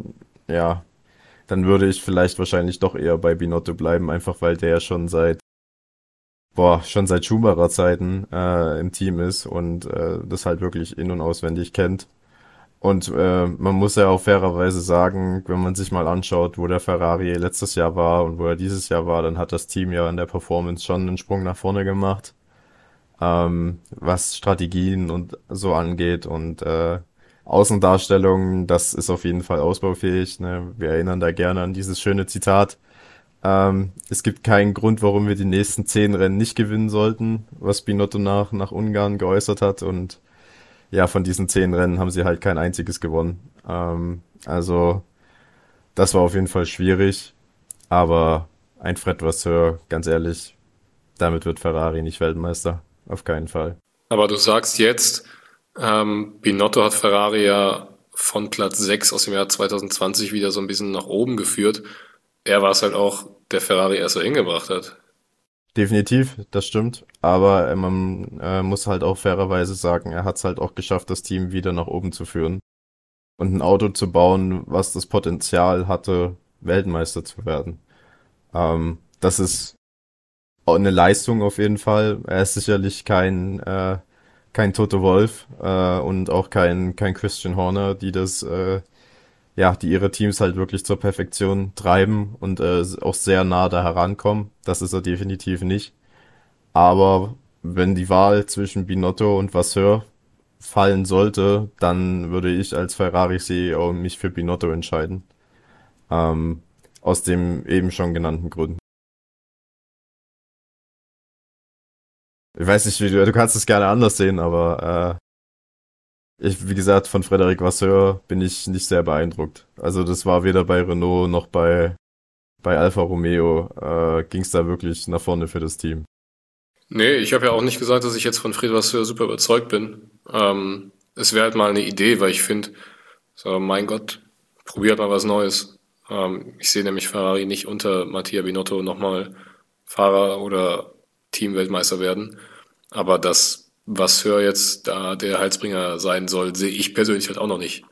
S2: dann würde ich vielleicht wahrscheinlich doch eher bei Binotto bleiben, einfach weil der ja schon seit Schumacher Zeiten im Team ist und das halt wirklich in- und auswendig kennt. Und man muss ja auch fairerweise sagen, wenn man sich mal anschaut, wo der Ferrari letztes Jahr war und wo er dieses Jahr war, dann hat das Team ja in der Performance schon einen Sprung nach vorne gemacht, was Strategien und so angeht und Außendarstellungen, das ist auf jeden Fall ausbaufähig. Ne? Wir erinnern da gerne an dieses schöne Zitat. Es gibt keinen Grund, warum wir die nächsten 10 Rennen nicht gewinnen sollten, was Binotto nach Ungarn geäußert hat. Und ja, von diesen 10 Rennen haben sie halt kein einziges gewonnen. Also das war auf jeden Fall schwierig. Aber ein Fred Vasseur, ganz ehrlich, damit wird Ferrari nicht Weltmeister. Auf keinen Fall.
S4: Aber du sagst jetzt, Binotto hat Ferrari ja von Platz 6 aus dem Jahr 2020 wieder so ein bisschen nach oben geführt. Er war es halt auch, der Ferrari erst so hingebracht hat.
S2: Definitiv, das stimmt. Aber man muss halt auch fairerweise sagen, er hat es halt auch geschafft, das Team wieder nach oben zu führen und ein Auto zu bauen, was das Potenzial hatte, Weltmeister zu werden. Das ist auch eine Leistung auf jeden Fall. Er ist sicherlich kein Toto Wolff und auch kein Christian Horner, die ihre Teams halt wirklich zur Perfektion treiben und auch sehr nah da herankommen. Das ist er definitiv nicht. Aber wenn die Wahl zwischen Binotto und Vasseur fallen sollte, dann würde ich als Ferrari-CEO mich für Binotto entscheiden. Ähm, aus dem eben schon genannten Grund. Ich weiß nicht, du kannst es gerne anders sehen, aber wie gesagt, von Frédéric Vasseur bin ich nicht sehr beeindruckt. Also das war weder bei Renault noch bei Alfa Romeo ging es da wirklich nach vorne für das Team.
S4: Nee, ich habe ja auch nicht gesagt, dass ich jetzt von Fred Vasseur super überzeugt bin. Es wäre halt mal eine Idee, weil ich finde, so, mein Gott, probiert mal was Neues. Ich sehe nämlich Ferrari nicht unter Mattia Binotto nochmal Fahrer oder Teamweltmeister werden. Aber dass Vasseur jetzt da der Heilsbringer sein soll, sehe ich persönlich halt auch noch nicht.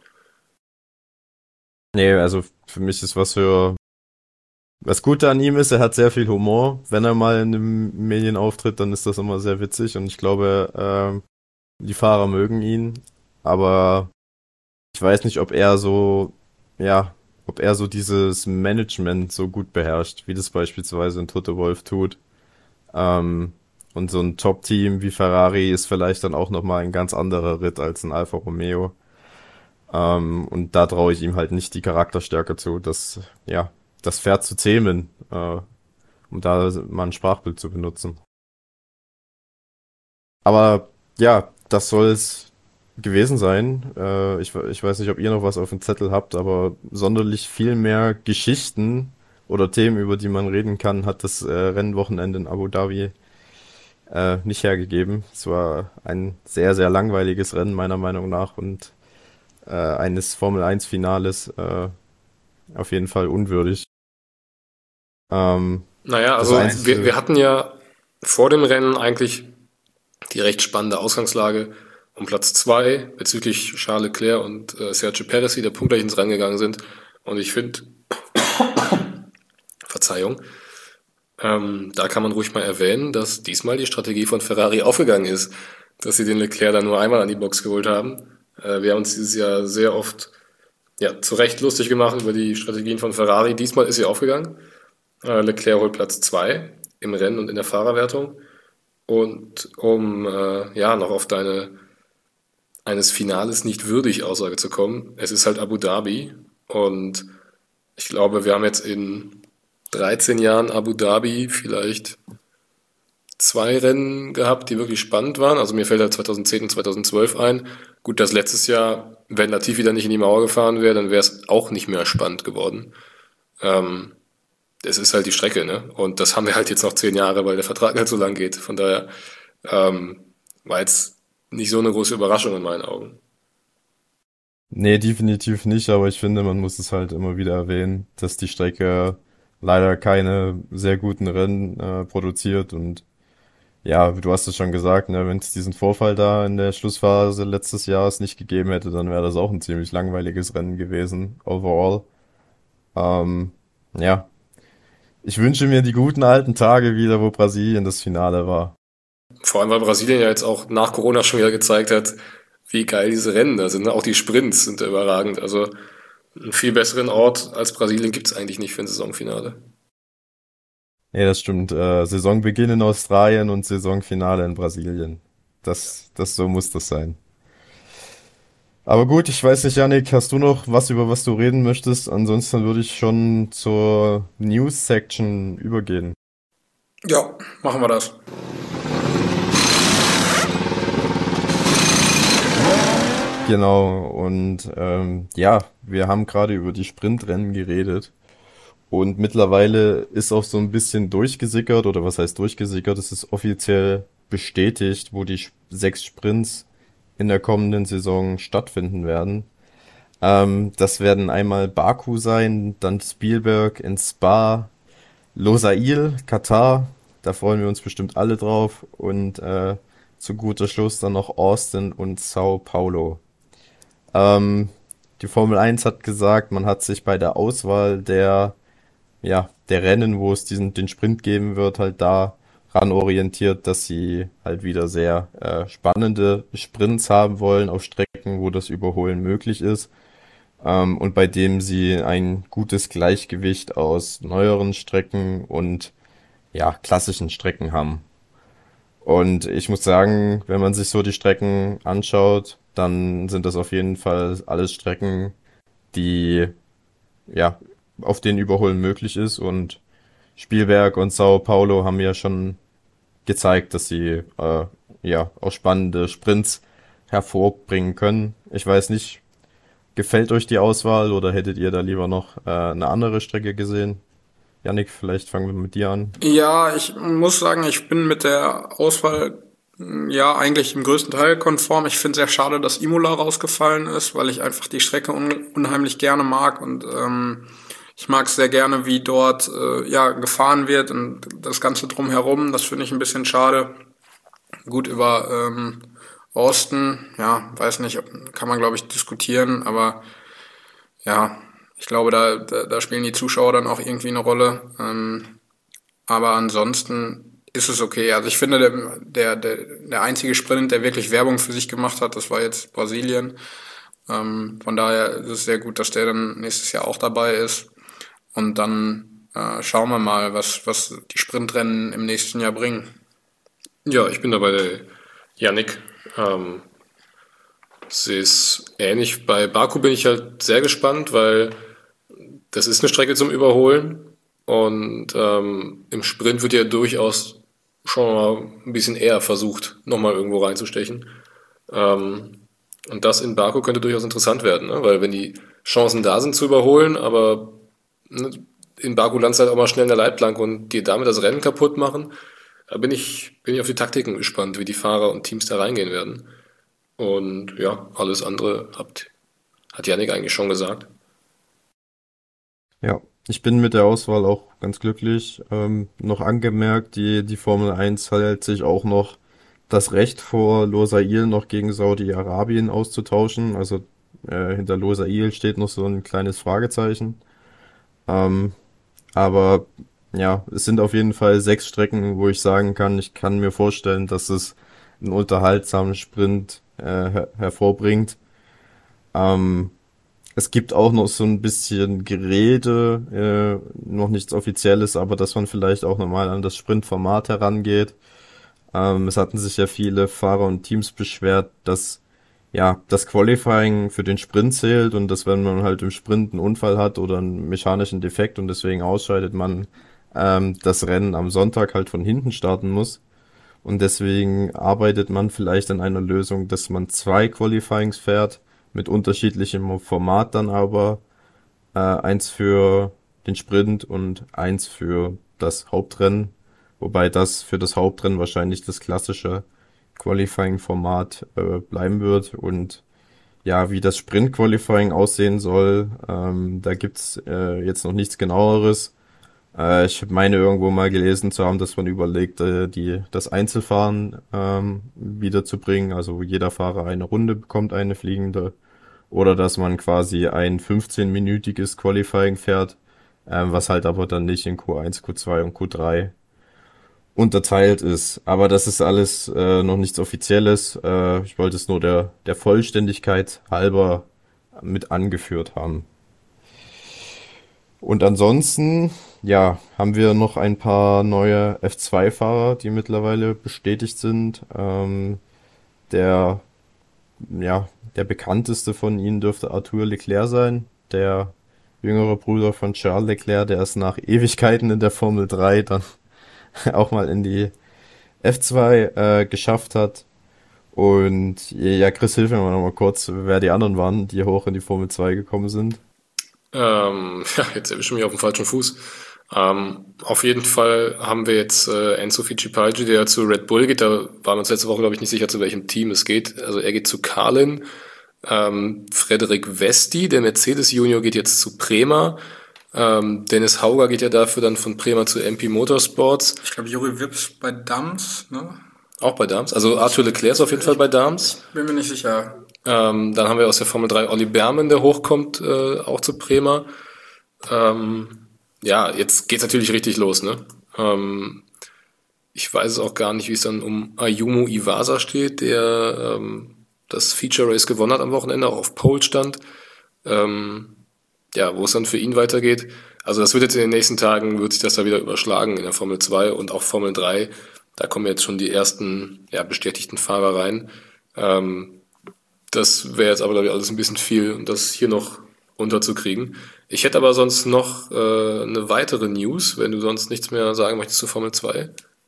S2: Nee, also für mich ist Vasseur. Was Gute an ihm ist, er hat sehr viel Humor. Wenn er mal in den Medien auftritt, dann ist das immer sehr witzig und ich glaube, die Fahrer mögen ihn. Aber ich weiß nicht, ob er so dieses Management so gut beherrscht, wie das beispielsweise ein Toto Wolff tut. Ähm, und so ein Top-Team wie Ferrari ist vielleicht dann auch nochmal ein ganz anderer Ritt als ein Alfa Romeo. Und da traue ich ihm halt nicht die Charakterstärke zu, das Pferd zu zähmen, um da mal ein Sprachbild zu benutzen. Aber ja, das soll es gewesen sein. Ich weiß nicht, ob ihr noch was auf dem Zettel habt, aber sonderlich viel mehr Geschichten oder Themen, über die man reden kann, hat das Rennwochenende in Abu Dhabi nicht hergegeben. Es war ein sehr, sehr langweiliges Rennen meiner Meinung nach und eines Formel 1 Finales auf jeden Fall unwürdig. Ähm,
S4: Naja,
S2: das
S4: also
S2: Einzige,
S4: wir hatten ja vor dem Rennen eigentlich die recht spannende Ausgangslage um Platz 2 bezüglich Charles Leclerc und Sergio Perez, die da punktgleich ins Rennen gegangen sind. Und ich finde, Verzeihung, da kann man ruhig mal erwähnen, dass diesmal die Strategie von Ferrari aufgegangen ist, dass sie den Leclerc dann nur einmal an die Box geholt haben. Wir haben uns dieses Jahr sehr oft zu Recht lustig gemacht über die Strategien von Ferrari. Diesmal ist sie aufgegangen. Leclerc holt Platz 2 im Rennen und in der Fahrerwertung. Und um noch auf deine eines Finales nicht würdig Aussage zu kommen, es ist halt Abu Dhabi und ich glaube, wir haben jetzt in 13 Jahren Abu Dhabi vielleicht 2 Rennen gehabt, die wirklich spannend waren. Also mir fällt halt 2010 und 2012 ein. Gut, dass letztes Jahr, wenn Latifi dann nicht in die Mauer gefahren wäre, dann wäre es auch nicht mehr spannend geworden. Ähm, Es ist halt die Strecke, ne? Und das haben wir halt jetzt noch 10 Jahre, weil der Vertrag halt so lang geht. Von daher war jetzt nicht so eine große Überraschung in meinen Augen.
S2: nee, definitiv nicht, aber ich finde, man muss es halt immer wieder erwähnen, dass die Strecke leider keine sehr guten Rennen produziert und ja, du hast es schon gesagt, ne, wenn es diesen Vorfall da in der Schlussphase letztes Jahres nicht gegeben hätte, dann wäre das auch ein ziemlich langweiliges Rennen gewesen, overall. Ähm, ja, ich wünsche mir die guten alten Tage wieder, wo Brasilien das Finale war.
S4: Vor allem, weil Brasilien ja jetzt auch nach Corona schon wieder gezeigt hat, wie geil diese Rennen da sind. Ne? Auch die Sprints sind da überragend. Also einen viel besseren Ort als Brasilien gibt es eigentlich nicht für ein Saisonfinale.
S2: Nee, das stimmt. Saisonbeginn in Australien und Saisonfinale in Brasilien. So muss das sein. Aber gut, ich weiß nicht, Yannick, hast du noch was, über was du reden möchtest? Ansonsten würde ich schon zur News-Section übergehen.
S3: Ja, machen wir das.
S2: Genau, und ja, wir haben gerade über die Sprintrennen geredet. Und mittlerweile ist auch so ein bisschen durchgesickert, oder was heißt durchgesickert? Es ist offiziell bestätigt, wo die 6 Sprints in der kommenden Saison stattfinden werden. Das werden einmal Baku sein, dann Spielberg in Spa, Losail, Katar, Da freuen wir uns bestimmt alle drauf. Und zu guter Schluss dann noch Austin und Sao Paulo. Ähm, Die Formel 1 hat gesagt, man hat sich bei der Auswahl der Rennen, wo es den Sprint geben wird, halt daran orientiert, dass sie halt wieder sehr spannende Sprints haben wollen auf Strecken, wo das Überholen möglich ist. Und bei dem sie ein gutes Gleichgewicht aus neueren Strecken und ja, klassischen Strecken haben. Und ich muss sagen, wenn man sich so die Strecken anschaut, dann sind das auf jeden Fall alles Strecken, die ja auf denen Überholen möglich ist. Und Spielberg und Sao Paulo haben ja schon gezeigt, dass sie ja auch spannende Sprints hervorbringen können. Ich weiß nicht, gefällt euch die Auswahl oder hättet ihr da lieber noch eine andere Strecke gesehen? Jannik, vielleicht fangen wir mit dir an.
S3: Ja, ich muss sagen, ich bin mit der Auswahl ja eigentlich im größten Teil konform. Ich finde es sehr schade, dass Imola rausgefallen ist, weil ich einfach die Strecke unheimlich gerne mag und ich mag es sehr gerne, wie dort ja gefahren wird und das Ganze drumherum. Das finde ich ein bisschen schade. Gut, über Austin, ja, weiß nicht, kann man glaube ich diskutieren, aber ja, ich glaube, da spielen die Zuschauer dann auch irgendwie eine Rolle. Aber ansonsten ist es okay. Also ich finde, der einzige Sprint, der wirklich Werbung für sich gemacht hat, das war jetzt Brasilien. Von daher ist es sehr gut, dass der dann nächstes Jahr auch dabei ist. Und dann schauen wir mal, was die Sprintrennen im nächsten Jahr bringen.
S4: Ja, ich bin da bei der Yannick. Es ist ähnlich. Bei Baku bin ich halt sehr gespannt, weil das ist eine Strecke zum Überholen und im Sprint wird ja durchaus schon mal ein bisschen eher versucht, nochmal irgendwo reinzustechen. Und das in Baku könnte durchaus interessant werden, ne? Weil wenn die Chancen da sind zu überholen, aber ne, in Baku landest du halt auch mal schnell in der Leitplanke und dir damit das Rennen kaputt machen, da bin ich auf die Taktiken gespannt, wie die Fahrer und Teams da reingehen werden. Und ja, alles andere hat Yannick eigentlich schon gesagt.
S2: Ja, ich bin mit der Auswahl auch ganz glücklich. Noch angemerkt, die Formel 1 hält sich auch noch das Recht vor, Losail noch gegen Saudi-Arabien auszutauschen. Also hinter Losail steht noch so ein kleines Fragezeichen. Ähm, aber ja, es sind auf jeden Fall 6 Strecken, wo ich sagen kann, ich kann mir vorstellen, dass es einen unterhaltsamen Sprint hervorbringt. Ähm, Es gibt auch noch so ein bisschen Gerede, noch nichts Offizielles, aber dass man vielleicht auch nochmal an das Sprintformat herangeht. Es hatten sich ja viele Fahrer und Teams beschwert, dass ja das Qualifying für den Sprint zählt und dass wenn man halt im Sprint einen Unfall hat oder einen mechanischen Defekt und deswegen ausscheidet, man das Rennen am Sonntag halt von hinten starten muss. Und deswegen arbeitet man vielleicht an einer Lösung, dass man 2 Qualifyings fährt, mit unterschiedlichem Format dann aber. Eins für den Sprint und eins für das Hauptrennen. Wobei das für das Hauptrennen wahrscheinlich das klassische Qualifying-Format bleiben wird. Und ja, wie das Sprint-Qualifying aussehen soll, da gibt's jetzt noch nichts genaueres. Ich meine irgendwo mal gelesen zu haben, dass man überlegt, das Einzelfahren wiederzubringen, also wo jeder Fahrer eine Runde bekommt, eine fliegende, oder dass man quasi ein 15-minütiges Qualifying fährt, was halt aber dann nicht in Q1, Q2 und Q3 unterteilt ist. Aber das ist alles noch nichts Offizielles. Ich wollte es nur der Vollständigkeit halber mit angeführt haben. Und ansonsten, ja, haben wir noch ein paar neue F2-Fahrer, die mittlerweile bestätigt sind. Der, der bekannteste von ihnen dürfte Arthur Leclerc sein, der jüngere Bruder von Charles Leclerc, der es nach Ewigkeiten in der Formel 3 dann auch mal in die F2 geschafft hat. Und ja, Chris, hilf mir mal noch mal kurz, wer die anderen waren, die hoch in die Formel 2 gekommen sind.
S4: Ja, jetzt erwische ich mich auf dem falschen Fuß. Auf jeden Fall haben wir jetzt Enzo Fittipaldi, der zu Red Bull geht. Da waren wir uns letzte Woche, glaube ich, nicht sicher, zu welchem Team es geht. Also er geht zu Carlin. Frederik Vesti, der Mercedes Junior, geht jetzt zu Prema. Dennis Hauger geht ja dafür dann von Prema zu MP Motorsports.
S3: Ich glaube, Juri Wips bei Dams, ne?
S4: Auch bei Dams. Also Arthur Leclerc ist auf jeden Fall bei Dams.
S3: Bin mir nicht sicher.
S4: Dann haben wir aus der Formel 3 Olli Bermann, der hochkommt, auch zu Prema. Ja, jetzt geht's natürlich richtig los, ne? Ich weiß es auch gar nicht, wie es dann um Ayumu Iwasa steht, der das Feature Race gewonnen hat am Wochenende, auch auf Pole stand. Ja, wo es dann für ihn weitergeht. Also das wird jetzt in den nächsten Tagen, wird sich das da wieder überschlagen in der Formel 2 und auch Formel 3. Da kommen jetzt schon die ersten bestätigten Fahrer rein. Das wäre jetzt aber, glaube ich, alles ein bisschen viel, um das hier noch unterzukriegen. Ich hätte aber sonst noch eine weitere News, wenn du sonst nichts mehr sagen möchtest zu Formel 2.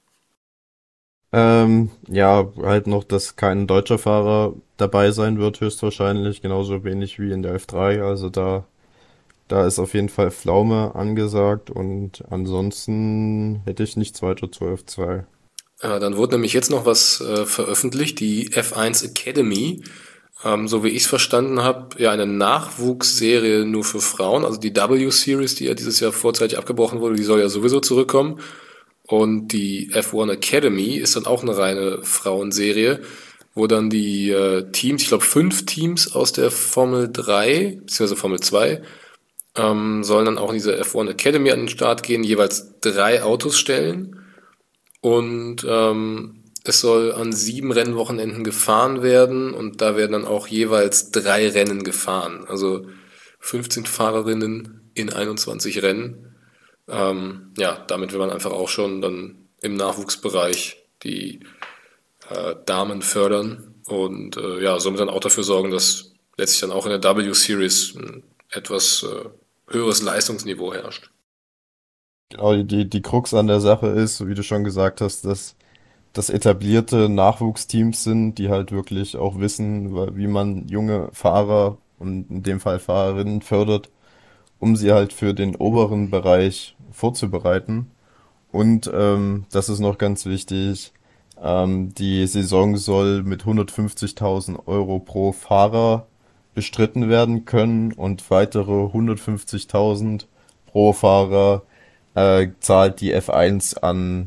S2: Ja, halt noch, dass kein deutscher Fahrer dabei sein wird, höchstwahrscheinlich, genauso wenig wie in der F3. Also da ist auf jeden Fall Pflaume angesagt und ansonsten hätte ich nichts weiter zur F2.
S4: Dann wurde nämlich jetzt noch was veröffentlicht, die F1 Academy. So wie ich es verstanden habe, ja eine Nachwuchsserie nur für Frauen. Also die W-Series, die ja dieses Jahr vorzeitig abgebrochen wurde, die soll ja sowieso zurückkommen. Und die F1 Academy ist dann auch eine reine Frauenserie, wo dann die Teams, ich glaube 5 Teams aus der Formel 3 bzw. Formel 2, sollen dann auch in diese F1 Academy an den Start gehen, jeweils 3 Autos stellen. Und es soll an 7 Rennwochenenden gefahren werden und da werden dann auch jeweils 3 Rennen gefahren. Also 15 Fahrerinnen in 21 Rennen. Ja, damit will man einfach auch schon dann im Nachwuchsbereich die Damen fördern und ja, somit dann auch dafür sorgen, dass letztlich dann auch in der W-Series ein etwas höheres Leistungsniveau herrscht.
S2: Genau, die Krux an der Sache ist, so wie du schon gesagt hast, dass das etablierte Nachwuchsteams sind, die halt wirklich auch wissen, wie man junge Fahrer und in dem Fall Fahrerinnen fördert, um sie halt für den oberen Bereich vorzubereiten. Und das ist noch ganz wichtig, die Saison soll mit 150.000 Euro pro Fahrer bestritten werden können und weitere 150.000 pro Fahrer zahlt die F1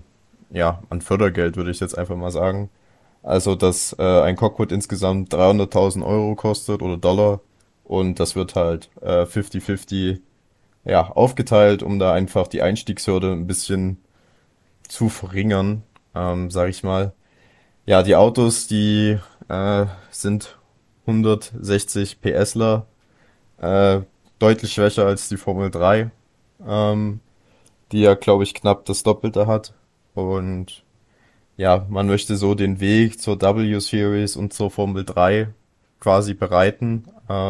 S2: an Fördergeld, würde ich jetzt einfach mal sagen. Also, dass ein Cockpit insgesamt 300.000 Euro kostet oder Dollar und das wird halt 50-50 aufgeteilt, um da einfach die Einstiegshürde ein bisschen zu verringern, sag ich mal. Ja, die Autos, die sind 160 PSler, äh, deutlich schwächer als die Formel 3, ähm, die ja, glaube ich, knapp das Doppelte hat. Und ja, man möchte so den Weg zur W-Series und zur Formel 3 quasi bereiten.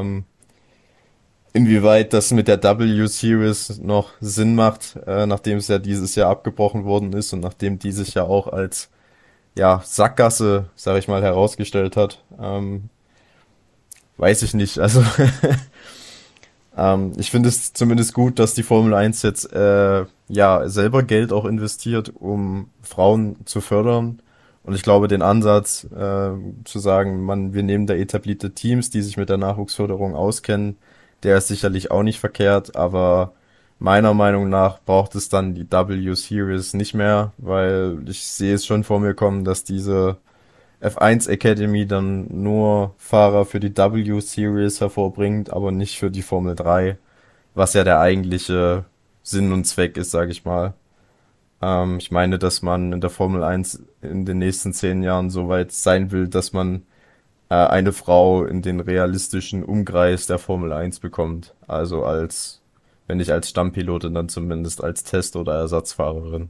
S2: Inwieweit das mit der W-Series noch Sinn macht, nachdem es ja dieses Jahr abgebrochen worden ist und nachdem die sich ja auch als Sackgasse, sag ich mal, herausgestellt hat, weiß ich nicht. Also ich finde es zumindest gut, dass die Formel 1 jetzt selber Geld auch investiert, um Frauen zu fördern. Und ich glaube, den Ansatz zu sagen, wir nehmen da etablierte Teams, die sich mit der Nachwuchsförderung auskennen, der ist sicherlich auch nicht verkehrt, aber meiner Meinung nach braucht es dann die W-Series nicht mehr, weil ich sehe es schon vor mir kommen, dass diese F1 Academy dann nur Fahrer für die W-Series hervorbringt, aber nicht für die Formel 3, was ja der eigentliche Sinn und Zweck ist, sage ich mal. Ich meine, dass man in der Formel 1 in den nächsten 10 Jahren so weit sein will, dass man eine Frau in den realistischen Umkreis der Formel 1 bekommt. Also wenn nicht als Stammpilotin, dann zumindest als Test- oder Ersatzfahrerin.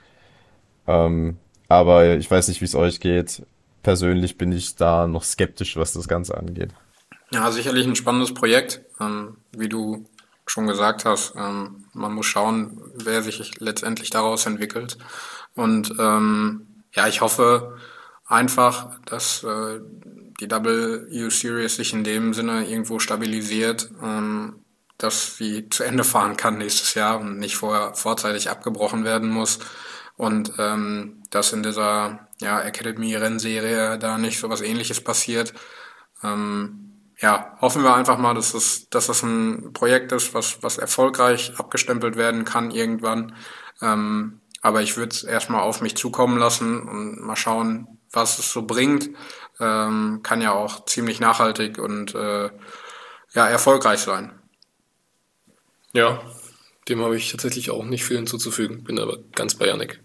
S2: Aber ich weiß nicht, wie es euch geht. Persönlich bin ich da noch skeptisch, was das Ganze angeht.
S3: Ja, sicherlich ein spannendes Projekt. Wie du schon gesagt hast, man muss schauen, wer sich letztendlich daraus entwickelt. Und ich hoffe einfach, dass die W-Series sich in dem Sinne irgendwo stabilisiert, dass sie zu Ende fahren kann nächstes Jahr und nicht vorzeitig abgebrochen werden muss. Und dass in dieser Academy-Rennserie da nicht so was Ähnliches passiert. hoffen wir einfach mal, dass das ein Projekt ist, was erfolgreich abgestempelt werden kann irgendwann. Aber ich würde es erstmal auf mich zukommen lassen und mal schauen, was es so bringt. Kann ja auch ziemlich nachhaltig und erfolgreich sein.
S4: Ja, dem habe ich tatsächlich auch nicht viel hinzuzufügen, bin aber ganz bei Yannick.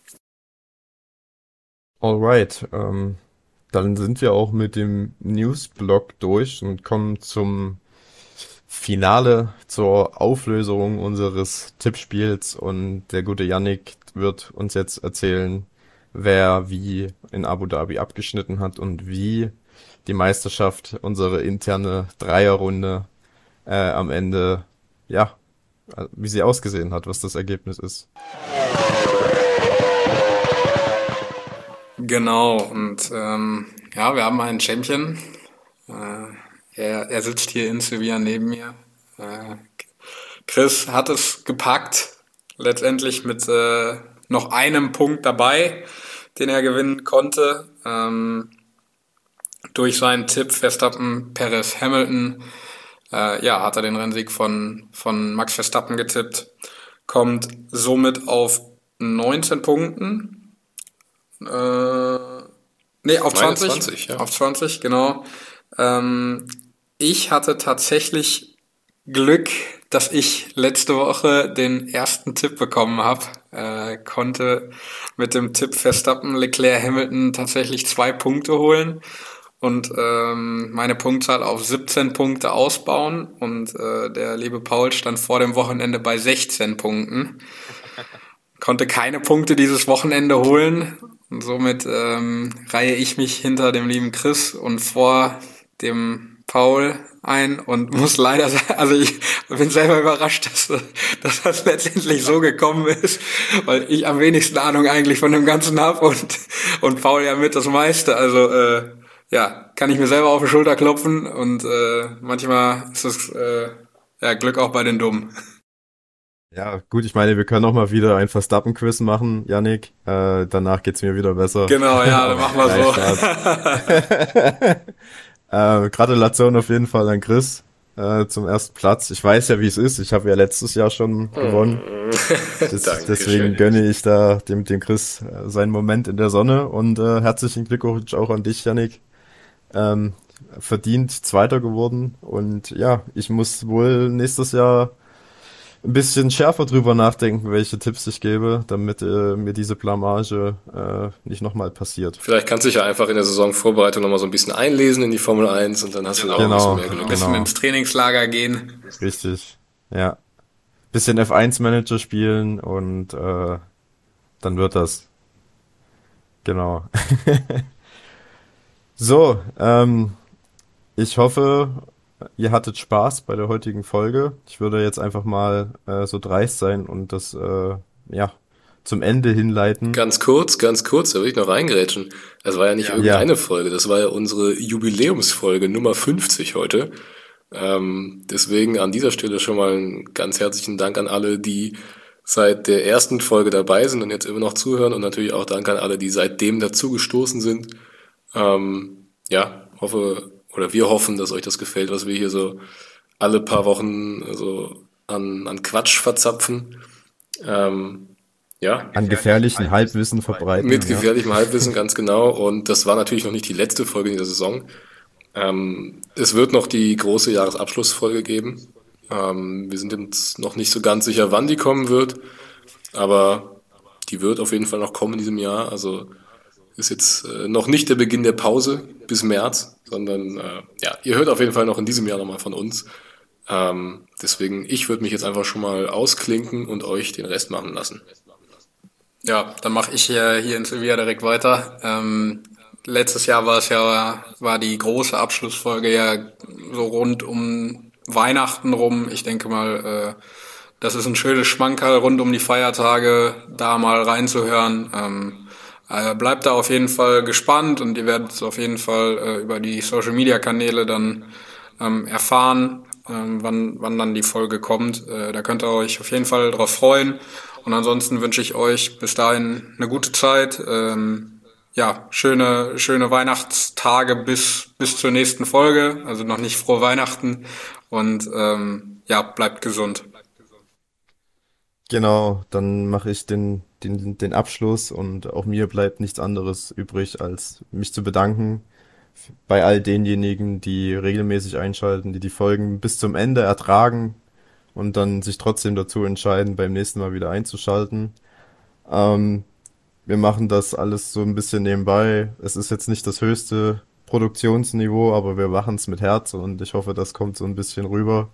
S2: Alright, dann sind wir auch mit dem Newsblock durch und kommen zum Finale, zur Auflösung unseres Tippspiels, und der gute Yannick wird uns jetzt erzählen, wer wie in Abu Dhabi abgeschnitten hat und wie die Meisterschaft, unsere interne Dreierrunde, am Ende, ja, wie sie ausgesehen hat, was das Ergebnis ist.
S3: Genau, und wir haben einen Champion. Er sitzt hier in Sevilla neben mir. Chris hat es gepackt, letztendlich mit noch einem Punkt dabei, den er gewinnen konnte. Durch seinen Tipp Verstappen, Perez, Hamilton, hat er den Rennsieg von Max Verstappen getippt, kommt somit auf 19 Punkten. Auf 20.
S4: 20, ja.
S3: Auf 20, genau. Ich hatte tatsächlich Glück, dass ich letzte Woche den ersten Tipp bekommen habe. Konnte mit dem Tipp Verstappen, Leclerc, Hamilton tatsächlich 2 Punkte holen und meine Punktzahl auf 17 Punkte ausbauen. Und der liebe Paul stand vor dem Wochenende bei 16 Punkten. Konnte keine Punkte dieses Wochenende holen. Und somit reihe ich mich hinter dem lieben Chris und vor dem Paul ein und muss leider sagen, also ich bin selber überrascht, dass das letztendlich so gekommen ist, weil ich am wenigsten Ahnung eigentlich von dem Ganzen habe und Paul ja mit das meiste. Also kann ich mir selber auf die Schulter klopfen und manchmal ist es Glück auch bei den Dummen.
S2: Ja, gut, ich meine, wir können auch mal wieder ein Verstappen-Quiz machen, Yannick. Danach geht's mir wieder besser.
S3: Genau, ja, dann machen wir so.
S2: Gratulation auf jeden Fall an Chris zum ersten Platz. Ich weiß ja, wie es ist. Ich habe ja letztes Jahr schon gewonnen. Deswegen gönne ich da dem Chris seinen Moment in der Sonne. Und herzlichen Glückwunsch auch an dich, Yannick. Verdient Zweiter geworden. Und ja, ich muss wohl nächstes Jahr ein bisschen schärfer drüber nachdenken, welche Tipps ich gebe, damit mir diese Blamage nicht nochmal passiert.
S4: Vielleicht kannst du dich ja einfach in der Saisonvorbereitung nochmal so ein bisschen einlesen in die Formel 1 und dann hast du auch ein bisschen mehr Glück.
S3: Ein bisschen ins Trainingslager gehen.
S2: Richtig, ja. Bisschen F1-Manager spielen und dann wird das. Genau. So, ich hoffe, ihr hattet Spaß bei der heutigen Folge. Ich würde jetzt einfach mal so dreist sein und das zum Ende hinleiten.
S4: Ganz kurz, da will ich noch reingrätschen. Das war ja nicht irgendeine Folge, das war ja unsere Jubiläumsfolge Nummer 50 heute. Deswegen an dieser Stelle schon mal einen ganz herzlichen Dank an alle, die seit der ersten Folge dabei sind und jetzt immer noch zuhören, und natürlich auch Dank an alle, die seitdem dazugestoßen sind. Wir hoffen, dass euch das gefällt, was wir hier so alle paar Wochen so an Quatsch verzapfen.
S2: An gefährlichen Halbwissen verbreiten.
S4: Mit gefährlichem Halbwissen, ganz genau. Und das war natürlich noch nicht die letzte Folge in dieser Saison. Es wird noch die große Jahresabschlussfolge geben. Wir sind uns noch nicht so ganz sicher, wann die kommen wird. Aber die wird auf jeden Fall noch kommen in diesem Jahr. Also ist jetzt noch nicht der Beginn der Pause bis März, sondern ihr hört auf jeden Fall noch in diesem Jahr nochmal von uns. Deswegen, ich würde mich jetzt einfach schon mal ausklinken und euch den Rest machen lassen.
S3: Ja, dann mache ich hier in Sevilla direkt weiter. Letztes Jahr war die große Abschlussfolge ja so rund um Weihnachten rum. Ich denke mal, das ist ein schönes Schmankerl rund um die Feiertage, da mal reinzuhören. Bleibt da auf jeden Fall gespannt und ihr werdet es auf jeden Fall über die Social-Media-Kanäle dann erfahren, wann dann die Folge kommt. Da könnt ihr euch auf jeden Fall drauf freuen. Und ansonsten wünsche ich euch bis dahin eine gute Zeit. schöne Weihnachtstage bis zur nächsten Folge. Also noch nicht frohe Weihnachten und bleibt gesund.
S2: Genau, dann mache ich den Abschluss und auch mir bleibt nichts anderes übrig, als mich zu bedanken bei all denjenigen, die regelmäßig einschalten, die Folgen bis zum Ende ertragen und dann sich trotzdem dazu entscheiden, beim nächsten Mal wieder einzuschalten. Ähm, Wir machen das alles so ein bisschen nebenbei. Es ist jetzt nicht das höchste Produktionsniveau, aber wir machen es mit Herz und ich hoffe, das kommt so ein bisschen rüber.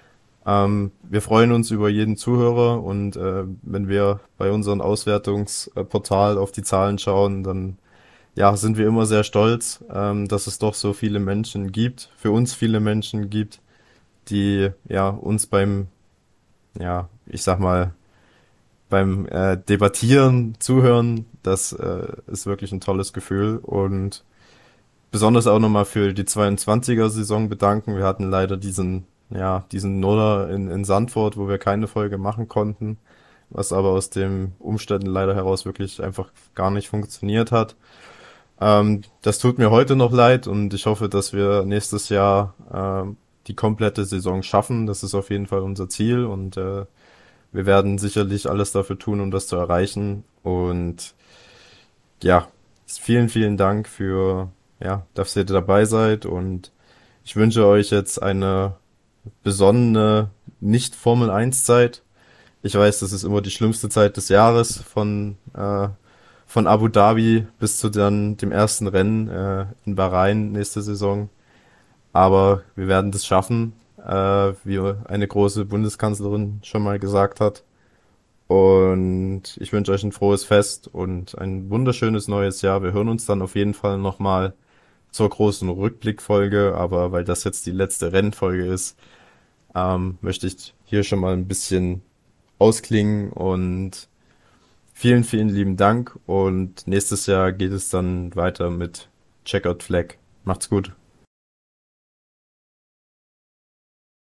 S2: Wir freuen uns über jeden Zuhörer und wenn wir bei unserem Auswertungsportal auf die Zahlen schauen, dann ja, sind wir immer sehr stolz, dass es doch so viele Menschen gibt, für uns viele Menschen gibt, die ja uns ich sag mal, beim Debattieren zuhören. Das ist wirklich ein tolles Gefühl und besonders auch nochmal für die 22er-Saison bedanken. Wir hatten leider diesen Nuller in Sandford, wo wir keine Folge machen konnten, was aber aus den Umständen leider heraus wirklich einfach gar nicht funktioniert hat. Das tut mir heute noch leid und ich hoffe, dass wir nächstes Jahr die komplette Saison schaffen. Das ist auf jeden Fall unser Ziel und wir werden sicherlich alles dafür tun, um das zu erreichen. Und ja, vielen, vielen Dank dass ihr dabei seid und ich wünsche euch jetzt eine besonnene Nicht-Formel-1-Zeit. Ich weiß, das ist immer die schlimmste Zeit des Jahres von Abu Dhabi bis zu dann dem ersten Rennen in Bahrain nächste Saison. Aber wir werden das schaffen, wie eine große Bundeskanzlerin schon mal gesagt hat. Und ich wünsche euch ein frohes Fest und ein wunderschönes neues Jahr. Wir hören uns dann auf jeden Fall nochmal zur großen Rückblickfolge, aber weil das jetzt die letzte Rennfolge ist, möchte ich hier schon mal ein bisschen ausklingen und vielen, vielen lieben Dank und nächstes Jahr geht es dann weiter mit Checkout Flag. Macht's gut.